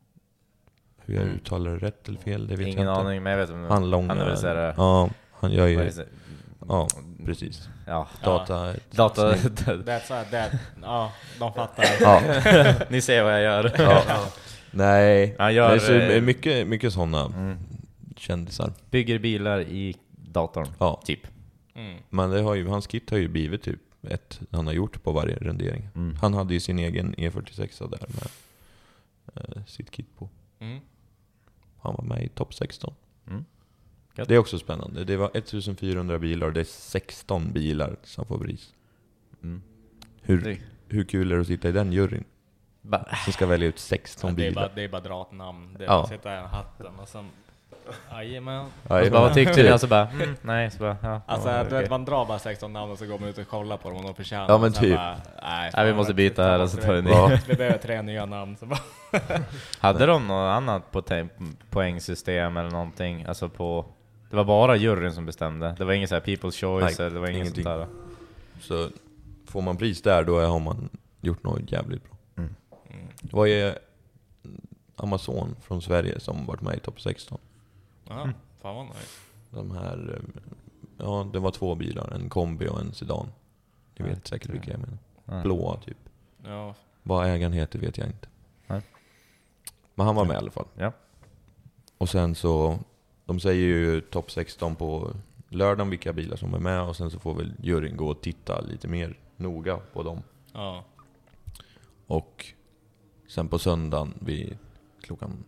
Hur jag uttalar det rätt eller fel, det vet Ingen jag inte. aning, men jag vet inte. Han långa. Han är väl så här, ja, han gör ju. Så, ja, precis. Ja. Data. Data. That's a, that. Ja, de fattar. Ja. Ni ser vad jag gör. Ja. Nej, han gör, det är så mycket, mycket sådana mm. kändisar. Bygger bilar i datorn, ja. typ. Mm. Men det har ju, hans kit har ju blivit typ ett han har gjort på varje rendering. Mm. Han hade ju sin egen E fyrtiosex där med uh, sitt kit på. Mm. Han var med i topp sexton. Mm. Det är också spännande. Det var fjortonhundra bilar och det är sexton bilar som får pris. Mm. Hur, hur kul är det att sitta i den juryn? Ba. Som ska välja ut sexton ja, det är bilar. bara, det är bara dra ett namn. Det är ja. bara sitta i hatten och sen... Jajamän. Alltså bara, vad tyckte du? Alltså bara, mm, nej, så bara, ja. Alltså, ja, du okay. vet, man drar bara sexton namn och så går man ut och kollar på dem och de förtjänar. Ja, men typ. Bara, nej, nej, vi måste byta här och så tar vi ja. nya. Vi behöver tre nya namn. Så bara hade de något annat på poängsystem eller någonting? Alltså på... Det var bara juryn som bestämde. Det var ingen så här people's choice, nej, eller det var ingen sånt där. Så får man pris där, då har man gjort något jävligt bra. Mm. Mm. Det var ju Amazon från Sverige som varit med i topp sexton. Ja, mm. Fan vad nice. De här, ja, det var två bilar, en kombi och en sedan. Du vet säkert vilka jag menar. Mm. Blåa typ. Ja, Vad ägaren heter vet jag inte. Nej. Men han var med i alla fall. Ja. Och sen så, de säger ju topp sexton på lördagen vilka bilar som är med. Och sen så får väl juryn gå och titta lite mer noga på dem. Ja. Och sen på söndagen vid klockan,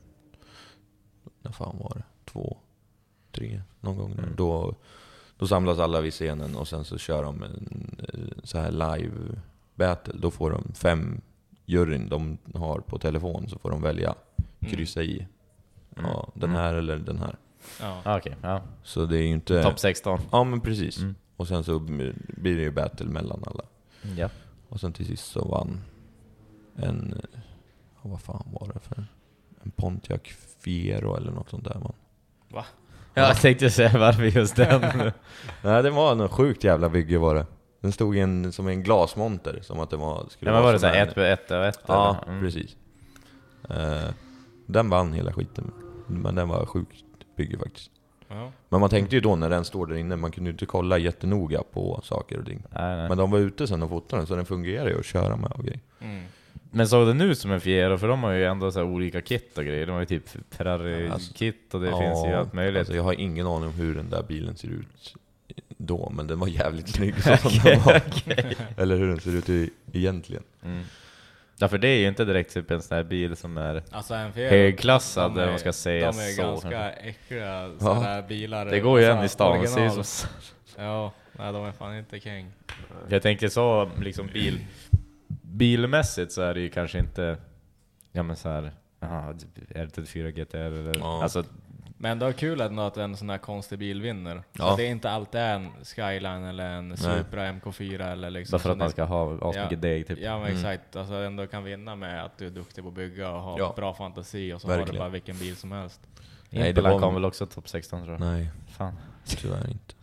när fan var det? Två, tre, någon gång där. Mm. Då, då samlas alla vid scenen och sen så kör de en så här live battle. Då får de fem juryn de har på telefon, så får de välja, kryssa i. Ja, den här eller den här. Ja. Ah, okay, ja. Så det är ju inte... Topp sexton. Ja, men precis. Mm. Och sen så blir det ju battle mellan alla. Ja. Och sen till sist så vann en... Vad fan var det för? En Pontiac Fiero eller något sånt där, man. Va? Ja, jag tänkte säga varför just den. Nej, det var en sjukt jävla bygge var det. Den stod en, som en glasmonter, som att det var... Ja, men var det så här ett på ett och ett? Ja, mm. precis. Uh, den vann hela skiten. Men den var sjukt bygge faktiskt. Ja. Men man tänkte ju då när den står där inne, man kunde ju inte kolla jättenoga på saker och ting. Nej, nej. Men de var ute sen och fotade den, så den fungerar ju att köra med och grejer. Mm. Men såg det nu som en Fiero, för de har ju ändå så här olika kit och grejer. De har ju typ Ferrari-kit och det ja, finns ju allt möjligt. Alltså jag har ingen aning om hur den där bilen ser ut då, men den var jävligt snygg så som den var. Okay. Eller hur den ser ut i, egentligen. Mm. Ja, för det är ju inte direkt typ en sån här bil som är alltså en Fiero, högklassad, de där är, man ska säga de är så. ganska äckliga sådana här bilar. Det går ju alltså, en i stan, original. så. Ja, nej, de är fan inte king. Jag tänker så, liksom bil bilmässigt så är det ju kanske inte, ja men så här, aha, R trettiofyra G T R eller, ja. Alltså, men det är kul ändå att en sån här konstig bil vinner. Ja. Så det är inte alltid en Skyline eller en Supra M K fyra eller liksom. Bara för att man det, ska ha ja, mycket deg typ. Ja, men Mm. exakt. Alltså ändå kan vinna med att du är duktig på att bygga och ha Ja. bra fantasi, och så Verkligen. har du bara vilken bil som helst. Nej, det Impala var- kom väl också topp sexton tror jag. Nej, Fan. tyvärr inte.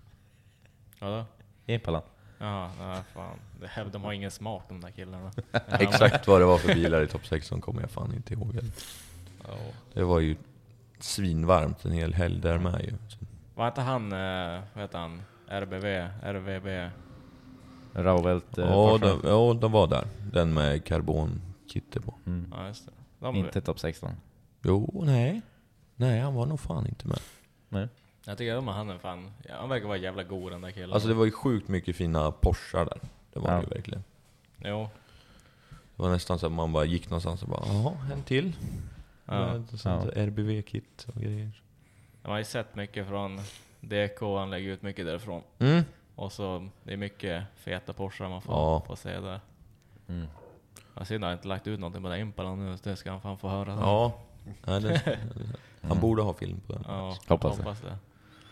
Ja då? Impala. Ja, nej, fan. Det, de har ingen smak, de där killarna. Exakt vad det var för bilar i topp sexton kommer jag fan inte ihåg. Ja. Det var ju svinvarmt en hel helg där med ju. Var inte han, eh, vad heter han? R B V, R V B? Rauvelt eh, Ja, Porsche. de, ja, de var där. Den med karbonkitte på. Mm. Ja, just det. De, Inte topp sexton. Jo, nej. Nej, han var nog fan inte med. Nej. Jag tycker de har han en fan. Ja, han verkar vara jävla god, den där killen. Alltså det var ju sjukt mycket fina Porschar där. Det var Ja. det ju verkligen. Jo. Det var nästan så att man bara gick någonstans och bara, jaha, en till. Ja. Med sånt Ja. R B V-kit och grejer. Jag har ju sett mycket från D K, han lägger ut mycket därifrån. Mm. Och så, det är mycket feta Porsche man får, Ja. får se där. Mm. Jag ser att han inte lagt ut någonting på den Impala nu, så det ska han fan få höra. Ja. Nej, den, han Mm. borde ha film på den. Ja, Hoppas hoppas, det. det.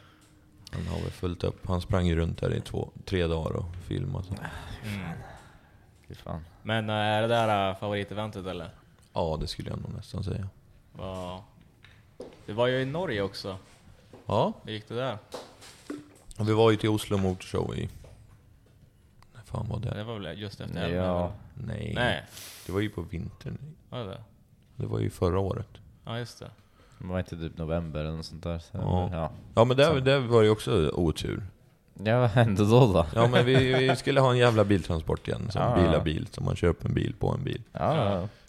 Han har väl fullt upp. Han sprang ju runt där i två, tre dagar och filmade. Så. Mm. Fy fan. Men äh, är det där äh, favoriteventet eller? Ja, det skulle jag nog nästan säga. Ja. Det var ju i Norge också. Ja, Hur gick det där? och vi var ju till Oslo Motor Show i... När fan var det? Det var väl just efter Ja. Elmen, eller? Nej. Nej. Det var ju på vintern. Var det? Det var ju förra året. Ja, just det. Det var inte typ november eller något sånt där. Så, Ja. ja. Ja, men det, det var ju också otur. Ja, vad hände då då? Ja, men vi, vi skulle ha en jävla biltransport igen. Som Ja. bila bil. Som man köper en bil på en bil. Ja, ja.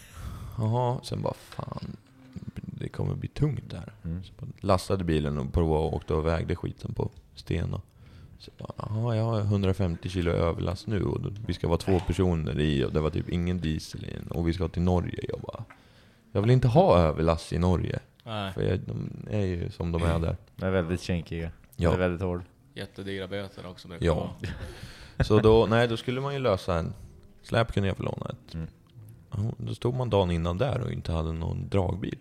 Jaha, sen bara fan. Det kommer bli tungt där. Mm. Så bara lastade bilen och provade och åkte och vägde skiten på Stena. Så bara, jaha, jag har hundrafemtio kilo överlast nu och vi ska vara två personer i och det var typ ingen diesel i den, och vi ska till Norge. Jag bara, jag vill inte ha överlast i Norge. Nej. För jag, de är ju som de är där. De är väldigt kinkiga. Ja. Det är väldigt hård. Jättedigra böter också. brukar Ja. vara. Så då, nej, då skulle man ju lösa en släp, kunde jag få låna ett. Mm. Ja, då stod man dagen innan där och inte hade någon dragbil.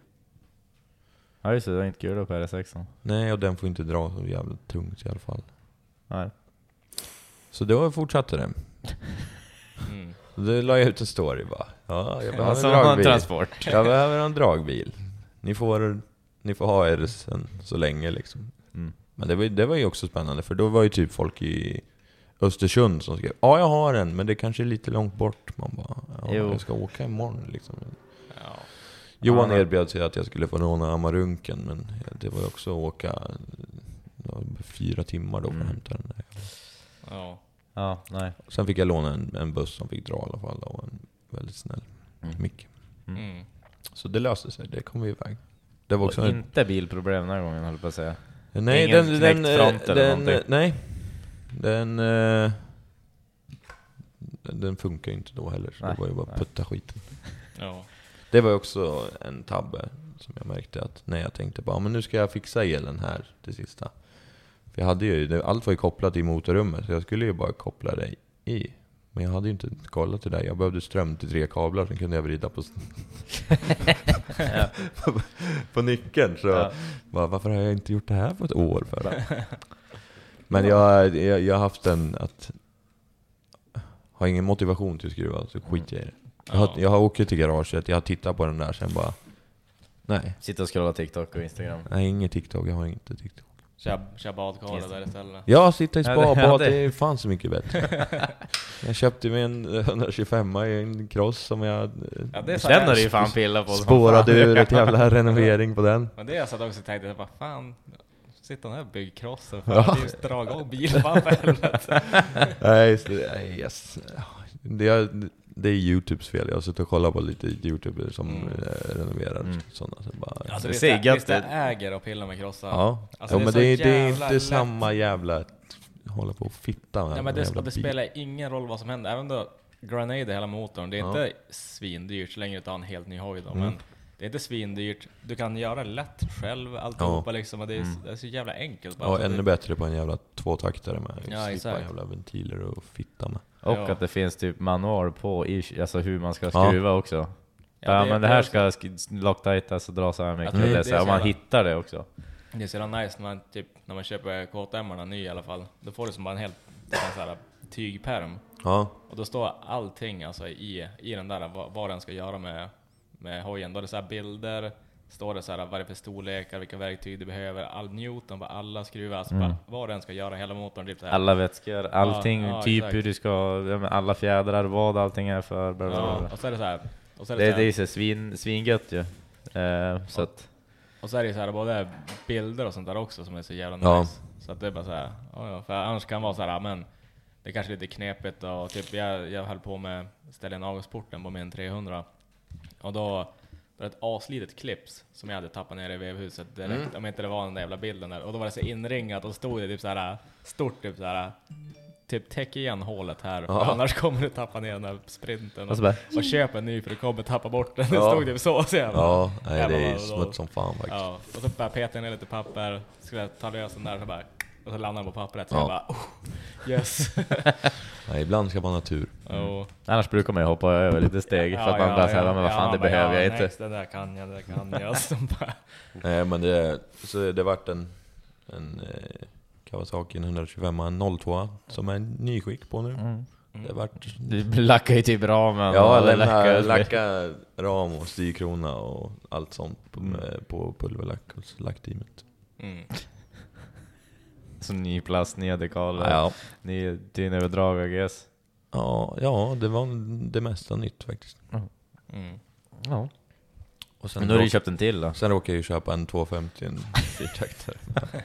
Ja just det, det var inte kul på R S sexton. Nej, och den får inte dra så jävla tungt i alla fall. Nej. Så då fortsatte det. Mm. Då la jag ut en story bara. Ja, jag behöver Alltså en en dragbil. transport. Jag behöver en dragbil. Ni får, ni får ha er sen så länge liksom. Mm. Men det var, det var ju också spännande, för då var ju typ folk i Östersund som skrev, ja jag har en, men det kanske är lite långt bort. Man bara, ja, Jo. jag ska åka imorgon liksom. Ja. Johan Ja. erbjöd sig att jag skulle få låna Amarunken, men det var ju också att åka ja, fyra timmar då för att Mm. hämta den där. Ja. Ja, nej. Sen fick jag låna en, en buss som fick dra i alla fall, och en väldigt snäll. Mm. Mycket. Mm. Så det löste sig, det kom vi iväg. Det var också och en... inte bilproblem den här gången, höll på att säga. Nej, ingen den, knäckt den, front eller den, någonting. nej. Den, uh, den, den funkar ju inte då heller, så Nej, det var ju bara nej. putta skiten. Ja. Det var ju också en tabbe som jag märkte att när jag tänkte bara, men nu ska jag fixa elen här till sista. För jag hade ju, det, allt var ju kopplat i motorrummet, så jag skulle ju bara koppla det i. Men jag hade ju inte kollat till det. Jag behövde ström till tre kablar, sen kunde jag vrida på på, på nyckeln. Så Ja. bara, varför har jag inte gjort det här på ett år för? Men jag, jag, jag har haft en att har ingen motivation till att skruva, så skit jag i det. Jag har, jag har åkt till garaget, jag har tittat på den där, sen bara nej. Sitta och scrolla TikTok och Instagram. Nej, ingen TikTok, jag har inte TikTok. Kör, kör badkaret där istället. Ja, sitta i spa, Ja, det- bad, det- det är fan så mycket bättre. Jag köpte mig en etthundratjugofem i en cross som jag Ja, det är så Den här- har du ju fan pilla på. spårade ur ett jävla renovering på den. Men det är så att jag också tänkte, vad fan, sitter den här byggkrossen Ja. för att just dra igång bilen, fan för helvete. Nej, så det- nej, yes. det, är, det är YouTubes fel. Jag har suttit och kollat på lite YouTuber som Mm. eh, renoverar Mm. sådana. Så bara, Alltså Det visst, ser är- gött visst är ut. äger och pillar med krossar. ja, Alltså, ja, det är men så det är, det är jävla inte lätt. samma jävla hålla på och fitta med. Ja, men det, jävla det bil. spelar ingen roll vad som händer. Även då Grenade hela motorn, det är Ja. inte svindyrt så länge du tar en helt ny hoj då, Mm. men det är inte svindyrt. Du kan göra det lätt själv, alltihopa liksom, och det är, Mm. det är så jävla enkelt bara. Ja, Så ännu det, bättre på en jävla tvåtaktare med. Ja, Slippa exakt. jävla ventiler och fitta med. Och Ja. att det finns typ manual på i, alltså hur man ska Ja. skruva också. Ja, Ja, det- men det det är här också- ska sk- locktightas och dra så här mycket. Alltså, det- det är det så är här, så om man jävla- hittar det också. det är så jävla nice när man, typ, när man köper K T M-arna ny i alla fall. Då får du som bara en helt en så här tygperm. Ja, Och då står allting alltså i, i den där, vad, vad den ska göra med, med hojen. Då är det så här bilder, står det så här vad det är för storlekar, vilka verktyg du behöver, all Newton, vad alla skruvar, alltså Mm. bara, vad den ska göra, hela motorn. Typ så här. Alla vätskor, allting, Ja, ja, typ exakt. hur du ska, ja, men alla fjädrar, vad allting är för. Bla bla Ja, bla. och så är det så här. Och så är det, Det, så det är här, ju så svin, svingött ju. Eh, så att, och så är det så här både bilder och sånt där också som är så jävla Ja. nice. Så att det är bara så här, ja, ja, för annars kan det vara så här, ja, men det är kanske lite knepigt och typ jag, jag höll på med att ställa in avgasporten på min trehundra. Och då var det ett aslitet clips som jag hade tappat ner i vevhuset direkt, Mm. om inte det var den där jävla bilden där. Och då var det så inringat och stod det typ så här stort, typ så här, typ täck igen hålet här, Ja. för annars kommer du tappa ner den där sprinten. och så bara, Och köp en ny för du kommer tappa bort den. Det Ja. stod typ så. Så jag bara, ja nej, jag det bara, är vadå? smutt som fan faktiskt. Ja, och så bara petade jag ner lite papper, skulle jag ta lös den där så bara, och så landade den på pappret, så Ja. jag bara, oh, yes. Nej, ibland ska man ha tur. Och, annars brukar man ju hoppa över lite steg för att man bara säger, men vad fan, man det bara, behöver ja, jag inte. Next, det där kan jag, det där kan jag. Så bara, Nej, men det, så det vart en, en eh, Kawasaki etthundratjugofem, en noll två som är nyskick på nu. Mm. Det vart... Du lackar ju typ ramen. Ja, och lacka, lackar- lacka ram och styrkrona och allt sånt på, Mm. med, på pulverlack hos lackteamet. mm. Så ny plast, nya dekaler, Ja, ny dynöverdrag, I guess. ja, ja, det var det mesta nytt faktiskt. Mm. Ja. Och sen, Men då har du ju råk, köpt en till då. sen råkade jag ju köpa en tvåhundrafemtio, en fyrtaktare.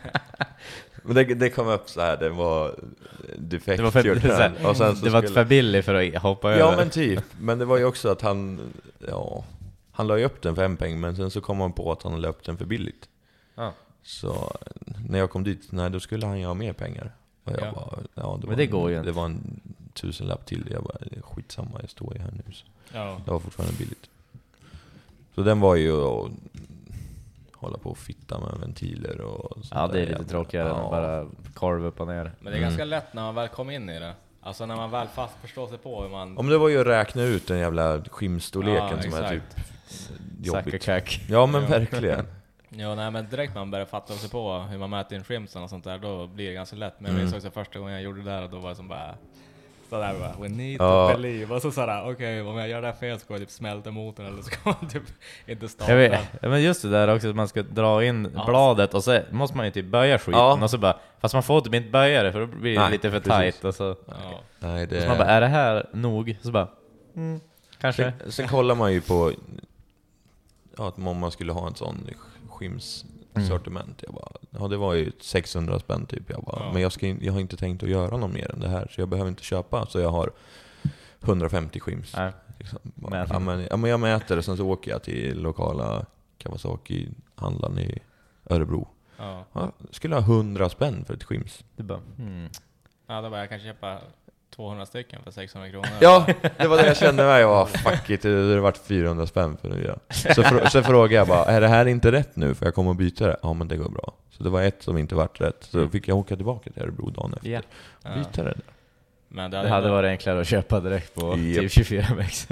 Men det, det kom upp så här, det var defekt. Det var för, gjort så här, den. Och sen så det var skulle- för billigt för att hoppa Ja över. men typ, men det var ju också att han, ja, han la ju upp den för en peng, men sen så kom han på att han la upp den för billigt. Ja. Så när jag kom dit, nej, då skulle han ju ha mer pengar. Och jag Ja. bara, ja, det Men var, det går ju det inte. var en tusenlapp till. Jag bara, skitsamma, jag står ju här nu. Så Ja. det var fortfarande billigt. Så den var ju att hålla på och fitta med ventiler och sånt Ja, det är där lite jävla- tråkigare än ja. att bara korv upp och ner. Men det är Mm. ganska lätt när man väl kom in i det. Alltså när man väl fast förstår sig på hur man... Om det var ju att räkna ut den jävla skimstorleken Ja, som är typ exakt. jobbigt. Sackercack. Ja men Ja. verkligen. Ja, nej, men direkt när man börjar fatta sig på hur man mäter in shrimpsen och sånt där, då blir det ganska lätt. Men jag minns Mm. också första gången jag gjorde det där, då var det som bara sådär bara, we need Ja. to believe. Och så sådär, okej, okay, om jag gör det här fel så ska jag typ smälta motorn eller så ska man typ inte starta. Jag vet, ja, men just det där också, att man ska dra in Ja. bladet och så måste man ju typ böja skiten. Ja. Och så bara, fast man får typ inte böja det för då blir det Nej, lite för precis. tight. Och så, Ja. Nej, så det man bara, är det här nog? Så bara, mm, kanske. Sen, sen kollar man ju på, ja, att om man skulle ha en sån skimssortiment. Jag bara, ja, det var ju sexhundra spänn typ. Jag bara, Ja. men jag, ska, in- jag har inte tänkt att göra någon mer än det här, så jag behöver inte köpa. Så jag har hundrafemtio skims. Nej. Liksom. Men. Ja, men, ja, men jag mäter och sen så åker jag till lokala Kawasaki-handlaren i Örebro. Ja. Ja, skulle ha hundra spänn för ett skims. Du bara, hmm. Ja, då bara jag kanske köpa tvåhundra stycken för sexhundra kronor. Ja, det var det jag kände mig. Jag fuck it, det har varit fyrahundra spänn för det. Så, fr- så frågade jag bara, är det här inte rätt nu? För jag kommer att byta det. Ja, men det går bra. Så det var ett som inte vart rätt. Så fick jag åka tillbaka till Örebro dagen efter. Yeah. Och byta det där. Men det hade, det hade varit enklare att köpa direkt på Yep. typ tjugofyra mex.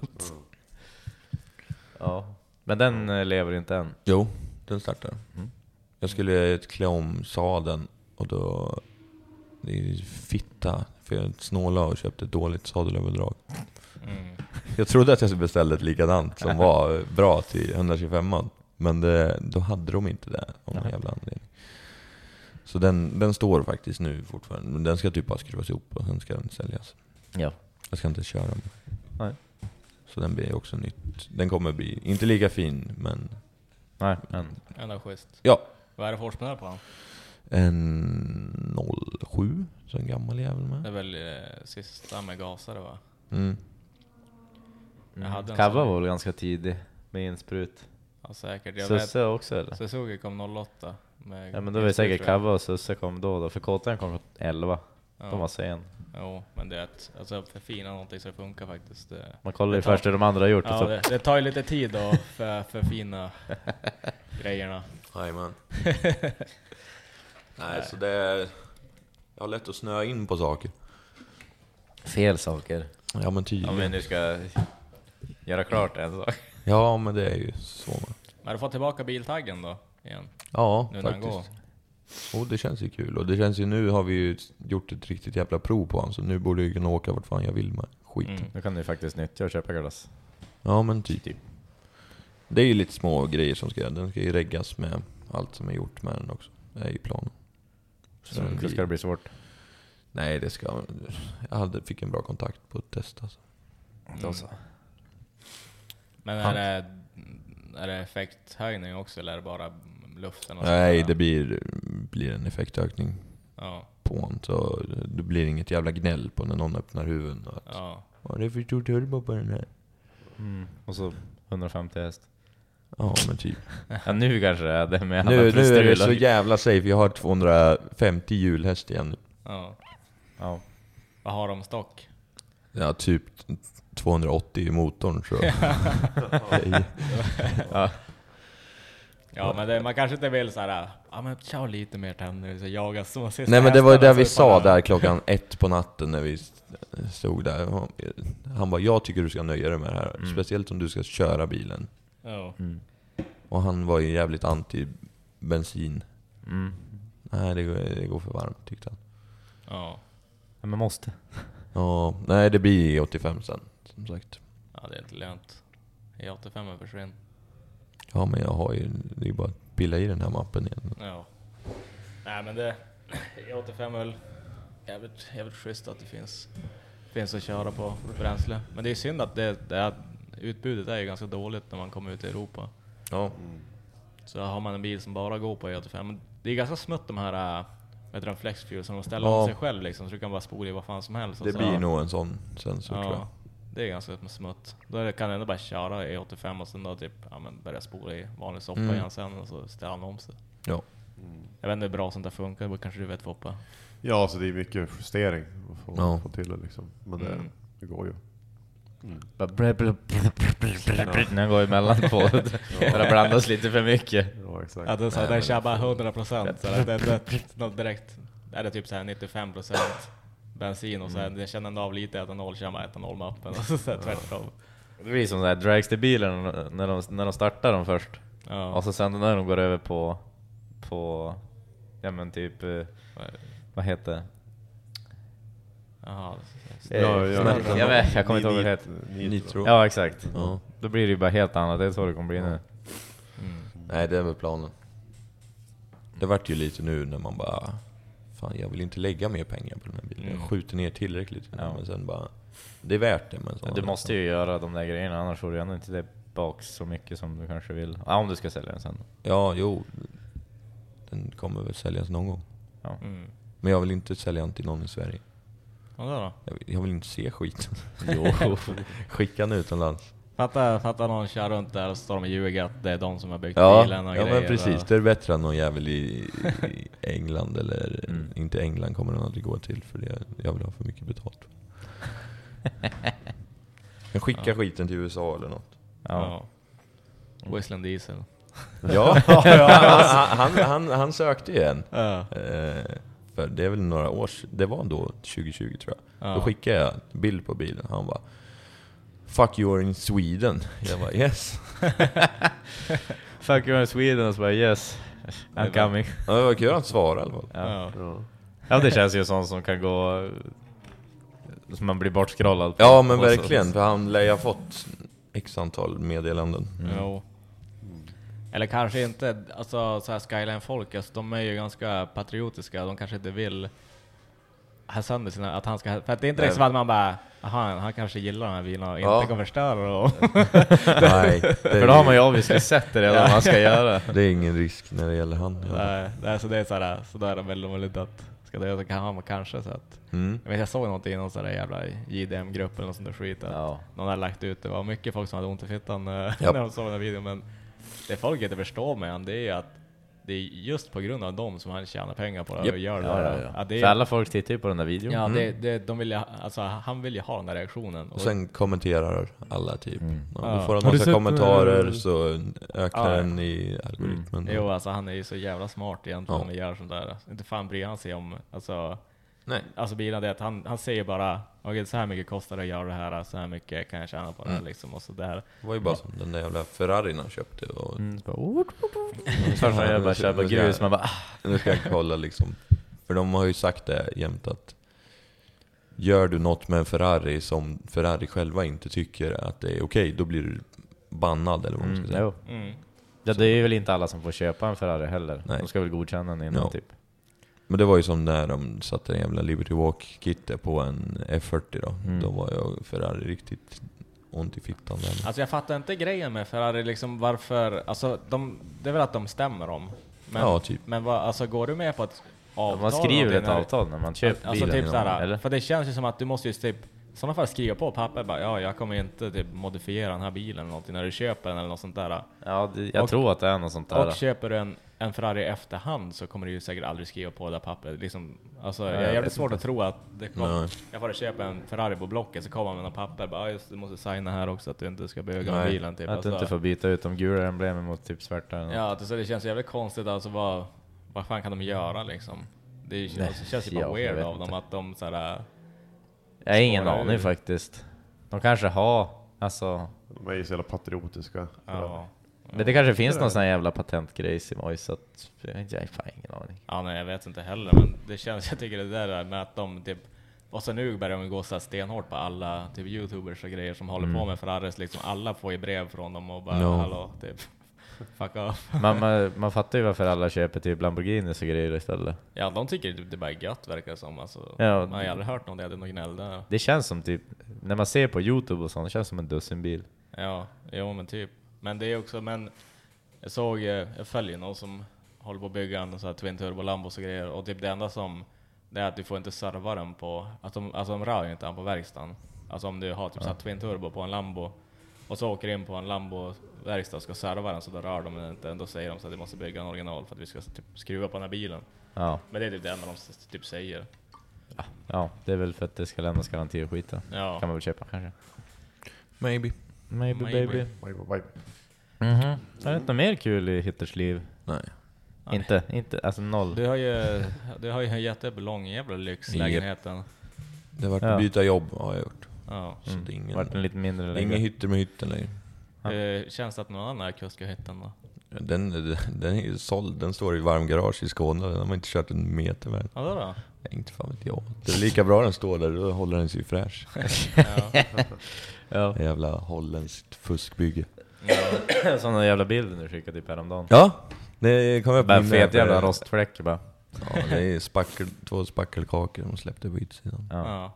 Ja, men den mm. lever inte än. Jo, den startar. Mm. Jag skulle klä om sadeln och då det är fitta för jag snåla och köpte ett dåligt sadelöverdrag. Mm. Jag trodde att jag skulle beställa ett likadant som var bra till etthundratjugofem, men det, då hade de inte det av någon jävla anledning. Så den, den står faktiskt nu fortfarande, men den ska typ bara skruvas ihop och sen ska den säljas. Ja. Jag ska inte köra med. Nej. Så den blir också nytt. Den kommer bli inte lika fin, men nej, men ändå schysst. Ja. Vad är det för årsmodell på den? En noll sju, så en gammal jävel med. Det är väl eh, sista med gasare, va? Mm. Mm. Kava var väl ganska tidig med insprut. Ja, säkert. Jag Susse vet, också, eller? Suzuki kom noll åtta. Med ja, men då var det säkert Kava och Susse kom då, då. För K T M kom elva. Ja. De var sen. Jo, men det är ett, alltså för fina någonting så det funkar faktiskt. Det, man kollar ju tar, först hur de andra har gjort. Ja, så. Det, det tar ju lite tid då för, för fina grejerna. Jajamän. Nej, så det är... Jag har lätt att snöa in på saker. Fel saker. Ja, men tydligen. Ja, men du ska göra klart en sak. Ja, men det är ju så. Men har du fått tillbaka biltaggen då? Igen? Ja, nu faktiskt. Och det känns ju kul. Och det känns ju, nu har vi ju gjort ett riktigt jävla prov på honom. Så nu borde jag kunna åka vart fan jag vill med skit. Mm. Nu kan du faktiskt nyttja och köpa glass. Ja, men typ. typ. Det är ju lite små grejer som ska göra. Den ska ju reggas med allt som är gjort med den också. Det är ju planen. Så, så det blir... ska det bli svårt? Nej, det ska... Jag hade, fick en bra kontakt på ett test alltså. Mm. Så. Men är det, är det effekthöjning också, eller är det bara luften? Och Nej, där? Det blir, blir en effektökning ja. på honom. Så det blir inget jävla gnäll på när någon öppnar huven. Att, ja. Ja, det är för stor turbo på den här. Mm. Och så hundrafemtio häst. Ja, men typ. Ja, nu kanske det är det med nu, nu är det så jävla safe. Jag har tvåhundrafemtio hjulhäst igen. Ja. Ja. Vad har de stock? Ja, typ tvåhundraåttio i motorn. Så. ja. Ja, men det, man kanske inte vill så här. Ja, men kör lite mer tänder så jaga så. Nej, men det var ju det vi sa där klockan ett på natten när vi stod där. Han bara, jag tycker du ska nöja dig med det här. Mm. Speciellt om du ska köra bilen. Ja. Mm. Och han var ju jävligt anti-bensin. Mm. Nej, det går, det går för varmt, tyckte han. Ja. Men man måste. Ja, nej, det blir åttiofem sen, som sagt. Ja, det är inte lönt. E åttiofem försvinner. Ja, men jag har ju, det är ju bara att pilla i den här mappen igen. Ja. Nej, men det E åttiofem är väl jävligt, jävligt schysst att det finns, finns att köra på bränsle. Men det är synd att det, det är, utbudet är ju ganska dåligt när man kommer ut i Europa. Ja. Mm. Så har man en bil som bara går på E åttiofem. Men det är ganska smutt de här vet du, flexfuel som de ställer ja. om sig själv liksom, så du kan bara spola i vad fan som helst. Det så, blir nog en sån sensor, ja, tror jag. Det är ganska smutt. Då kan du ändå bara köra E åttiofem och sen då typ ja, men börja spola i vanlig soppa mm. igen sen och så ställer han om sig. Ja. Mm. Jag vet inte hur bra sånt där funkar, det kanske du vet Foppa. Ja, så det är mycket justering att få, ja. få till det liksom. Men det, mm. det går ju. Mm. Den går emellan på det. Det blandas lite för mycket. Ja, exakt. Ja, det, så, det kör bara hundra procent. Så det, det, det, direkt är det typ så här nittiofem procent bensin och så här, det känner ändå av lite etanol, kör man etanolmappen och så, så här, tvärtom. Det blir som så här dragster-bilen när de, när de startar dem först. Ja. Och så sen när de går över på på ja men typ eh, vad heter det? Jaha. Eh, ja, jag, jag vet, jag kommer inte ihåg vad det heter. Nitro. Ja, exakt. Ja. Då blir det ju bara helt annat, det är så det kommer bli nu. Mm. Nej, det är väl planen. Det vart ju lite nu när man bara fan, jag vill inte lägga mer pengar på den här bilen. Jag skjuter ner tillräckligt. Ja. Men sen bara, det är värt det. Men så du måste ju göra de där grejerna, annars får du ändå inte det bak så mycket som du kanske vill. Ja, om du ska sälja den sen. Ja, jo. Den kommer väl säljas någon gång. Ja. Mm. Men jag vill inte sälja den till någon i Sverige. Ja, då. Jag, jag vill inte se skiten. Jo, skicka den utomlands. Fatta, fatta någon kör runt där och står de och ljuger att det är de som har byggt ja, bilen och ja, grejer. men precis. Och... Det är bättre än någon jävel i, i England eller mm. inte England kommer den aldrig gå till för det. Jag vill ha för mycket betalt. Men skicka ja. skiten till U S A eller något. Ja. ja. Whistling Diesel. Ja, han, han, han, han sökte igen. Ja. Eh, för det är väl några år, det var då tjugo tjugo tror jag. Ja. Då skickade jag bild på bilen. Han bara, fuck you are in Sweden. Jag bara, yes. Fuck you are in Sweden. Och så bara, yes, I'm coming. Ja, det var kul att svara i alla fall. Ja. Ja. Ja, det känns ju sånt som kan gå, som man blir bortskrollad på. Ja, men verkligen. För han lär ha fått x antal meddelanden. Mm. Jo. Eller kanske inte, alltså så här Skyline-folk, alltså, de är ju ganska patriotiska. De kanske inte vill ha sönder sina, att han ska, för att det är inte liksom att man bara, aha, han kanske gillar den här bilen och ja. inte kommer förstöra och nej, för då har man ju obviously sett det redan vad man ska göra. Det är ingen risk när det gäller han. Nej, nej, så det är så där, så där är det väldigt möjligt att ska det så kan han kanske så att mm. jag vet jag såg något i någon sån där jävla J D M-grupp eller något sånt där skit att ja. någon hade lagt ut, det var mycket folk som hade ont i fittan när de såg den här videon, men det folk inte förstår med han, det är att det är just på grund av dem som han tjänar pengar på det yep. och gör det. Ja, ja, ja. Att det är, för alla folk tittar ju på den där videon. Ja, mm. det, det, de vill ju, alltså, han vill ju ha den där reaktionen. Och sen kommenterar alla typ. Mm. Ja, ja. då får han massa kommentarer så ökar ja. den i algoritmen. Mm. Jo, alltså han är ju så jävla smart egentligen ja. om gör sånt där. Inte fan bryr han sig om, alltså... Nej. Alltså bilen det att han, han säger bara okej, så här mycket kostar det att göra det här, så här mycket kan jag tjäna på mm. det liksom, och så där. Det var ju bara som den där jävla Ferrarin han köpte och mm, så bara jag bara köpa grus, man bara nu ska jag kolla liksom, för de har ju sagt det jämt att gör du något med en Ferrari som Ferrari själva inte tycker att det är okej, okay, då blir du bannad eller vad man ska säga. Mm, mm. Ja, det är väl inte alla som får köpa en Ferrari heller. Nej. De ska väl godkänna den innan no. typ. Men det var ju som när de satte en jävla Liberty Walk-kittet på en F fyrtio då. Mm. Då var jag Ferrari riktigt ont i fittan där. Alltså jag fattar inte grejen med Ferrari liksom, varför, alltså de, det är väl att de stämmer om. Men, ja, typ. Men vad, alltså går du med på ett avtal? Man skriver ett när, avtal när man köper alltså, bilen. Typ såhär, eller? för det känns ju som att du måste ju typ i sådana fall skriva på papper bara, ja, jag kommer inte typ modifiera den här bilen eller någonting när du köper den eller något sånt där. Ja, det, jag och, tror att det är något sånt där. Och köper du en, en Ferrari i efterhand så kommer du ju säkert aldrig skriva på det där pappret. Liksom, alltså, ja, jag är jävligt svårt inte. att tro att det kommer, jag får köpa en Ferrari på Blocket så kommer man med några papper bara, just, du måste signa här också att du inte ska böga med bilen. Typ. Att alltså, du inte får byta ut de gula emblemen mot typ svarta. Ja, det, så det känns jävligt konstigt. Alltså, vad, vad fan kan de göra liksom? Det, är, Nej, alltså, det känns ju bara weird av dem att de såhär... Jag har ingen aning faktiskt. De kanske har, alltså... De är ju så jävla patriotiska. Ja. Men det kanske finns någon sån här jävla patentgrejs i Moj, så att jag har fan ingen aning. Ja, nej, jag vet inte heller, men det känns, jag tycker det där med att de typ... Och så nu börjar de gå så här stenhårt på alla typ YouTubers och grejer som håller mm. på med Ferraris liksom. Alla får ju brev från dem och bara, no. hallå, typ... Fuck off. man, man, man fattar ju varför alla köper typ Lamborghinis och grejer istället. Ja, de tycker det bara är gött verkar som. Alltså, ja, man har ju aldrig hört någon det, det är någon gnäll där. Det känns som typ, när man ser på YouTube och sånt, det känns som en dussinbil. Ja, jo men typ. Men det är också, men jag såg, jag följer någon som håller på att bygga en sån här Twin Turbo Lambos och grejer. Och typ det enda som, det är att du får inte serva den på, att de, alltså de rör ju inte den på verkstaden. Alltså om du har typ ja. så här Twin Turbo på en Lambo och så åker in på en Lambo-verkstad och ska serva den, så då rör de inte. Ändå säger de så att vi måste bygga en original för att vi ska typ skruva på den här bilen. Ja. Men det är typ det enda de typ säger. Ja, ja, det är väl för att det ska lämnas garanti och skita. Ja. Kan man väl köpa kanske. Maybe. Maybe, Maybe. baby. Maybe, baby. Mhm. Är det inte mer kul i Hitters liv? Nej. Nej. Inte, inte, alltså noll. Du har ju, du har ju en jättelång jävla lyxlägenheten. Yep. Det har varit att byta jobb, har jag gjort. Ja. Så mm. det är ingen, varit en lite mindre längre. Ingen hytter med hytten längre. Ja. Uh, känns det att någon annan kust ska hytten då? Den, den är ju såld, den står i varm garage i Skåne. Den har man inte kört en meter med. Ja, då då? Nej, inte fan vet jag. Det är lika bra den står där, då håller den sig fräsch. Ja. Ja. Jävla holländskt fuskbygge. Ja. Sådana jävla bilder du skickade typ häromdagen. Ja, det kom upp bara fet jävla rostfläck bara. Ja, det är spackel, två spackelkakor de släppte på utsidan. Ja. Ja.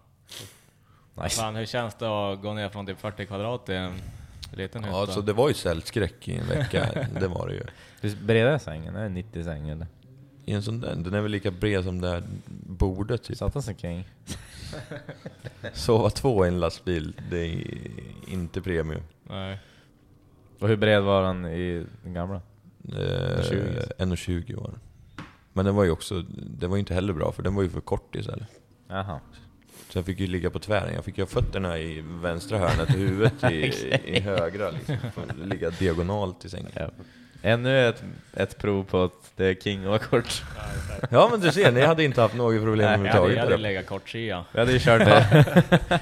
Nice. Fan, hur känns det att gå ner från typ fyrtio kvadrat till en liten hytta? Ja, alltså det var ju säljskräck i en vecka. Det var det ju. Hur bred är sängen? Är det nittio säng eller? I en sån där, den är väl lika bred som det här bordet typ. Satans en king. Sova två i en lastbil, det är inte premium. Nej. Och hur bred var den i den gamla? Eh, en och tjugo var den. Men den var ju också, det var ju inte heller bra, för den var ju för kort istället. Jaha. Så jag fick ju ligga på tvären. Jag fick ju ha fötterna i vänstra hörnet och huvudet i, i högra liksom. För att ligga diagonalt i sängen. Ja. Ännu ett, ett prov på att det är king och kort. Ja, men du ser, ni hade inte haft något problem överhuvudtaget. Jag hade legat kort sia. Vi hade ju kört det.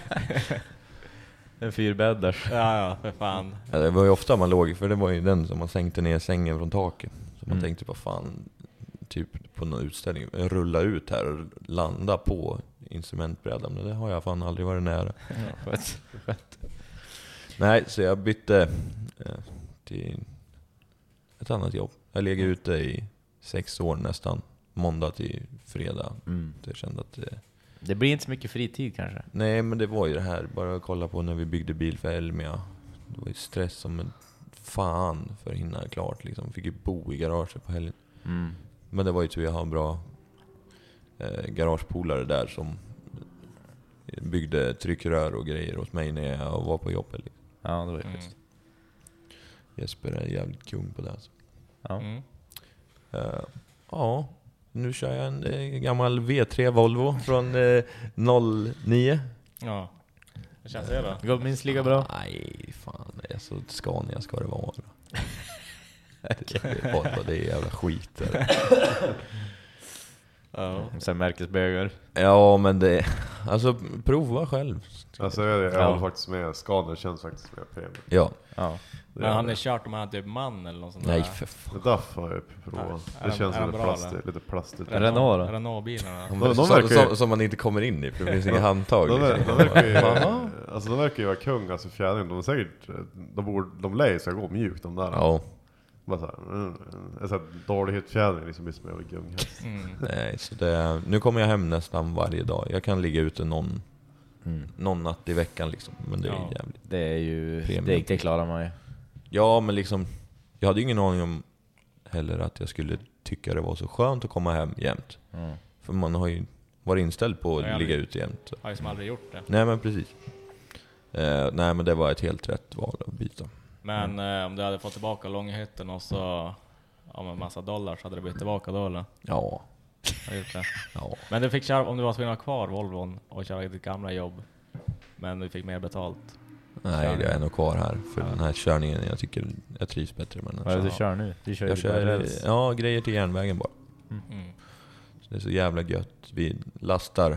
En fyrbäddars. Ja, ja, för fan. Ja, det var ju ofta man låg, för det var ju den som man sänkte ner sängen från taket. Så man Mm. tänkte på fan, typ på någon utställning, rulla ut här och landa på instrumentbrädan. Men det har jag fan aldrig varit nära. Ja, fett, fett. Nej, så jag bytte eh, till ett annat jobb. Jag lägger ute i sex år nästan, måndag till fredag. Mm. Jag kände att det, Det blir inte så mycket fritid kanske. nej, men det var ju det här, bara att kolla på när vi byggde bil för Elmia. Det var ju stress som en fan för att hinna klart liksom. Fick ju bo i garaget på helgen. Mm. Men det var ju tur jag har bra eh, garagepolare där som byggde tryckrör och grejer åt mig när jag var på jobbet. Liksom. Ja, det var ju Mm. schysst. Jesper är jävligt kung på det alltså. Ja. Mm. Uh, ja, nu kör jag en eh, gammal V tre Volvo från eh, noll nio. Ja. Hur känns det då? Det går minst lika bra. Nej, fan, det är så Scania ska det vara. det, det är Volvo, det är jävla skit. Där. Ja. Sen märkesbögar. Ja, men det, alltså prova själv. Alltså jag, jag Ja. håller faktiskt med. Skador känns faktiskt mer premium. Ja, Ja. Men har ni kört de här typ man eller något sånt där? nej för fan. Det Duff har jag provat. Är Det de- känns är de lite bra, plastigt. eller? Lite plastigt. Renault då? Renault-bilarna. De, de som, verkar ju- som, som man inte kommer in i, för det finns inga handtag. De, ver- Liksom. de, verkar ju, Jaha. alltså de verkar ju vara kung, alltså fjädringen. De är säkert, de, borde, de lär ju ska gå mjukt de där. Ja, Bara så här, mm, en sån här dålighetsfjädring liksom blir som en jävla gunghäst. Mm. nej, så det, nu kommer jag hem nästan varje dag. Jag kan ligga ute någon, Mm. någon natt i veckan liksom. Men det är Ja. jävligt. Det är ju... Premium. Det, det klarar man ju. Ja, men liksom, jag hade ingen aning om heller att jag skulle tycka det var så skönt att komma hem jämt. Mm. För man har ju varit inställd på att Ja, jag ligga vet. ute jämt. Har ju som aldrig gjort det. Nej, men precis. Eh, nej, men det var ett helt rätt val att byta. Men eh, om du hade fått tillbaka långhytten och så ja, med massa dollar så hade du blivit tillbaka då eller? Ja, Har du gjort det? ja. Men du fick köra, om du var tvungen att ha kvar Volvon och köra ditt gamla jobb, men du fick mer betalt. Nej, jag är nog kvar här för Ja. den här körningen. Jag tycker jag trivs bättre med den här. Vad är det du Så- kör nu? Du kör Jag ju bara kör räls. ja, grejer till järnvägen bara. Mm. Så det är så jävla gött. Vi lastar,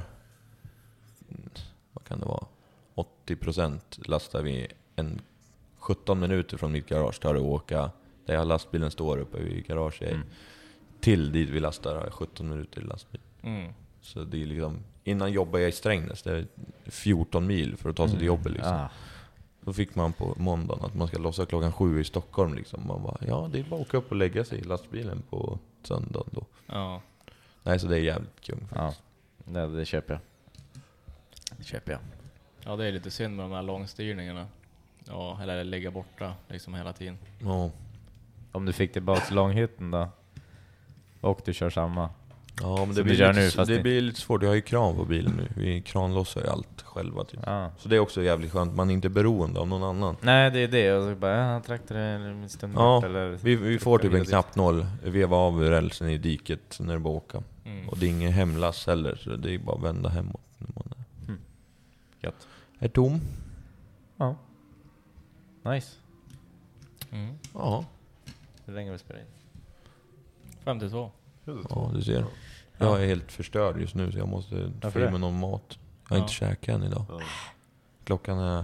mm, vad kan det vara? åttio procent lastar vi en sjutton minuter från mitt garage tar det att åka. Där jag lastbilen står uppe vid garaget. Mm. Till dit vi lastar har jag sjutton minuter i lastbil. Mm. Så det är liksom, innan jobbade jag i Strängnäs. Det är fjorton mil för att ta sig till jobbet liksom. Ah. Då fick man på måndagen att man ska lossa klockan sju i Stockholm liksom. Man bara, ja det är bara att åka upp och lägga sig i lastbilen på söndagen då. Ja. Nej, så det är jävligt kung Ja, faktiskt. det, det köper jag. Det köper jag. Ja, det är lite synd med de här långstyrningarna. Ja, eller ligga borta liksom hela tiden. Ja. Om du fick tillbaka långhytten då? Och du kör samma. Ja, men Som det, vi blir gör lite, nu, fast det det- blir lite svårt. Jag har ju kran på bilen nu. Vi kranlossar ju allt själva typ. Ja. Så det är också jävligt skönt. Man är inte beroende av någon annan. Nej, det är det. Och så bara, ja, traktor en stund Ja, bort, eller... Vi, vi får typ en Ledigt. knappnål, veva av rälsen i diket när det bara åka. Mm. Och det är ingen hemlass heller, så det är bara att vända hemåt när man är, Gött. är tom. Ja. Nice. Mm. Ja, Hur länge har vi spelat in? femtiotvå. ja, du ser. Jag är helt förstörd just nu så jag måste få Varför i det? mig någon mat. Jag har Ja. inte käkat än idag. Ja. Klockan är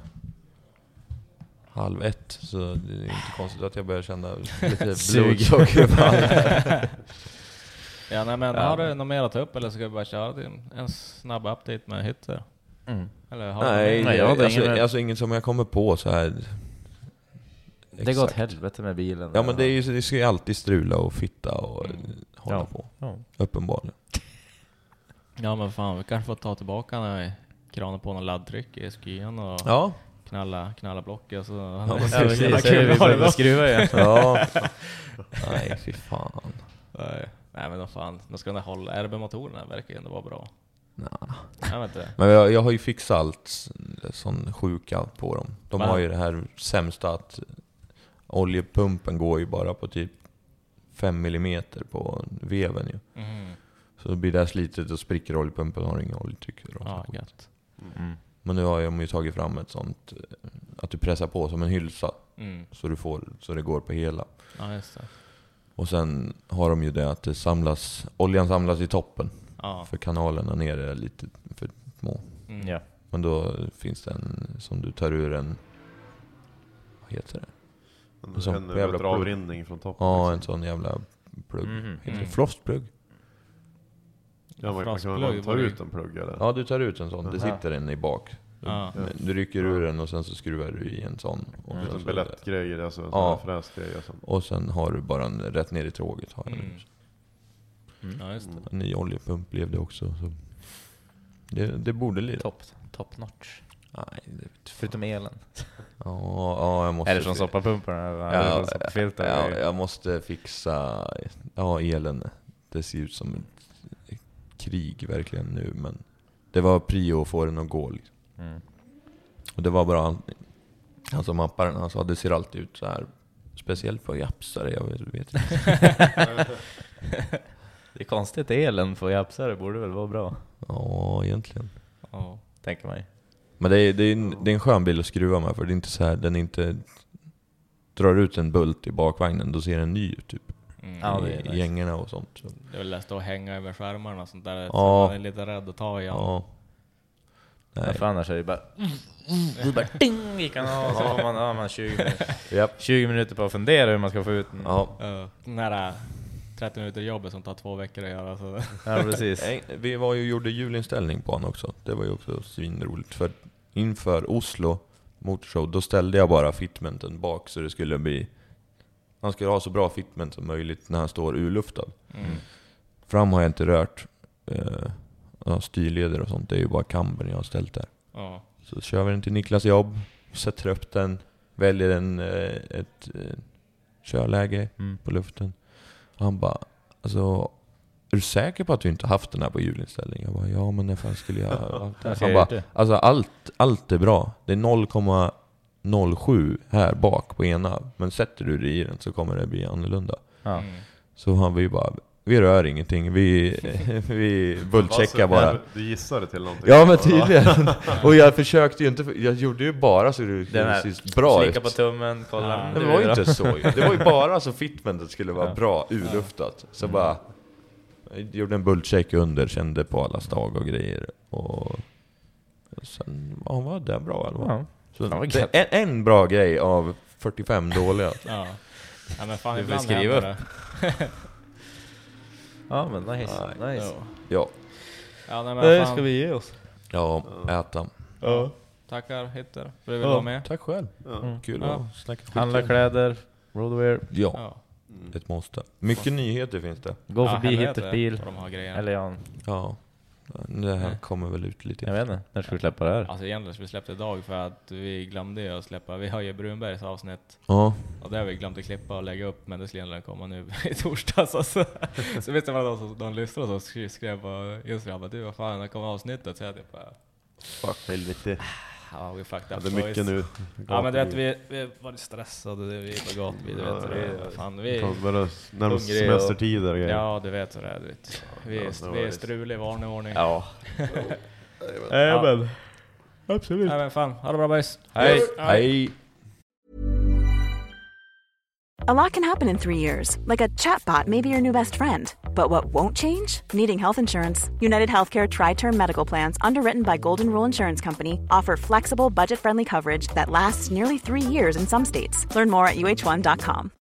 halv ett, så det är inte konstigt att jag börjar känna lite Sug. blodsockerfall. Ja, nej, men Ja. har du något mer att ta upp eller ska vi bara köra din, en snabb update med hytter? Mm. Eller har du Nej, något Nej, jag jag, hade alltså, ingen- alltså inget som jag kommer på så här. Det går åt Exakt. helvete med bilen. Ja, men det, är ju, det ska ju alltid strula och fitta och Mm. hålla Ja. på. Ja. Uppenbarligen. Ja, men fan, vi kanske får ta tillbaka när vi kranar på någon laddtryck i skyan och Ja, knalla, knalla blocket. Så men Ja, precis. precis. Jävla Så kul vi var det börjar då. skruva igen. ja. Nej, fy fan. Nej, nej men vad fan, då ska den hålla. R B-motorerna verkar ändå vara bra. Nah. Jag vet inte. Men jag, jag har ju fixat allt sån sjuka på dem. De Va? har ju det här sämsta att oljepumpen går ju bara på typ fem millimeter på veven ju. Mm. Så då blir det slitet och spricker oljepumpen och har inga oljetryck. Ja, gött. Mm. Men nu har jag ju tagit fram ett sånt att du pressar på som en hylsa. Mm. Så du får, så det går på hela. Ja, just det. Och sen har de ju det att det samlas, oljan samlas i toppen. Ja. För kanalerna nere är lite för små. Mm. Ja. Men då finns det en som du tar ur en, vad heter det? En, En sån en, jävla en avrinning från toppen. Ja, liksom. en sån jävla plugg. Mhm. Heter det Mm. frostplugg? Ja, man, man kan Frostplugg, man ta var det- ut en plugg eller? Ja, du tar ut en sån. Det Aha. sitter en i bak. Ja. Du rycker ur den och sen så skruvar du i en sån. Och, En sen liten så- belettgrej, alltså en Ja. sån här fräsgrej. Alltså. och sen har du bara en rätt ner i tråget. Har jag Mm. nu. Ja, just det. En ny oljepump blev det också. Så. Det, det borde lite. Top, top notch. Nej, det, Förutom elen. ja, ja, jag måste... Eller som soppapumparna. Eller Ja, som soppafilter. ja, jag måste fixa ja, elen. Det ser ut som ett krig verkligen nu, men det var prio att få den att gå liksom. Mm. Och det var bra. Han som mappar den, han sa det ser alltid ut så här. Speciellt för japsare, jag vet, vet inte. Det är konstigt, elen för japsare borde väl vara bra. Ja, egentligen. Ja, tänker mig. Men det är, det, är en, det är en skön bil att skruva med, för det är inte så här, den inte drar ut en bult i bakvagnen, då ser den ny ut typ. Mm. Ja, det är I, nice. i gängerna och sånt. Så. Det är väl lätt att hänga över skärmarna och sånt där. Ja. Så man är lite rädd att ta igen. Ja. Nej. Nej. För annars är det bara... Det bara ding i kanal. Så får man, ja, man tjugo, minuter, Japp. tjugo minuter på att fundera hur man ska få ut den. Ja. Uh, den här äh, trettio minuter jobbet som tar två veckor att göra. Så. Ja, precis. Nej, vi var ju gjorde julinställning på han också. Det var ju också svinroligt. För inför Oslo Motorshow, då ställde jag bara fitmenten bak så det skulle bli... Han skulle ha så bra fitment som möjligt när han står urluftad. Mm. Fram har jag inte rört. Uh, ja, styrleder och sånt, det är ju bara kamben jag har ställt där. Ja. Så kör vi den till Niklas jobb, sätter upp den, väljer en, eh, ett eh, körläge Mm. på luften. Och han bara, alltså, är du säker på att du inte haft den här på hjulinställning? Jag bara, ja men när fan skulle jag ha haft den? Varför Han har jag bara, gjort det? alltså allt, allt är bra. Det är noll komma noll sju här bak på ena, men sätter du det i den så kommer det bli annorlunda. Ja. Mm. Så han var ju bara, vi rör ingenting, vi, vi bullcheckar bara. Du gissade till någonting. Ja men tydligen. Och jag försökte ju inte, jag gjorde ju bara så det Den här, ser bra kika ut. på tummen, kolla. Ja. om Det du var ju vill. inte så. Det var ju bara så fitmentet skulle vara Ja. bra urluftat. Så bara jag gjorde en bullcheck under, kände på alla stag och grejer. Och sen ja, var det bra eller vad? Ja. Så Ja, vad det, gött. en, en bra grej av fyrtiofem dåliga. Ja. Ja men fan, Du får ibland skriva händer det. Ja men nice, Nej. nice. Jo. Ja, Ja, nej, Det men ska fan. vi ge oss. ja, äta. Ja. Tackar Hitter för att du vill Ja. vara med. Tack själv. Ja. Kul Ja. att snacka skit. Handla kläder, roadwear. Ja, Ja. ett måste. Mycket nyheter finns det. Gå Ja, förbi helvete Hitters bil. vad de har grejer. Eller ja, Ja, det här Nej. kommer väl ut lite. jag vet inte. När ska vi släppa det här? Alltså egentligen skulle vi släppa idag för att vi glömde ju att släppa. Vi har ju Brunbergs avsnitt Ja, och det har vi glömt att klippa och lägga upp, men det skulle egentligen komma nu i torsdags alltså. Så visst det var någon som de lyssnade och så skrev på Instagram att du vad fan, när kommer avsnittet? Så jag typ bara, Fuck helvete. ja vi fucked Ja, up det är mycket boys. nu. Ja men du vet vi, vi var lite stressade, vi är på gatbil, du Ja, vet ja, vi, ja. fan Vi vi kommer börja närma oss hungrig och- semestertider och grejer. ja du vet hur det är, du vet. Vi Ja, är, no vi är worries. strulig i vanlig ordning. Ja. Ja. men. Absolut. Nej men fan, ha det bra boys. Hej. hej. A lot can happen in three years, like a chatbot may be your new best friend. But what won't change? Needing health insurance. United Healthcare Tri-Term Medical Plans, underwritten by Golden Rule Insurance Company, offer flexible, budget-friendly coverage that lasts nearly three years in some states. Learn more at U H one dot com.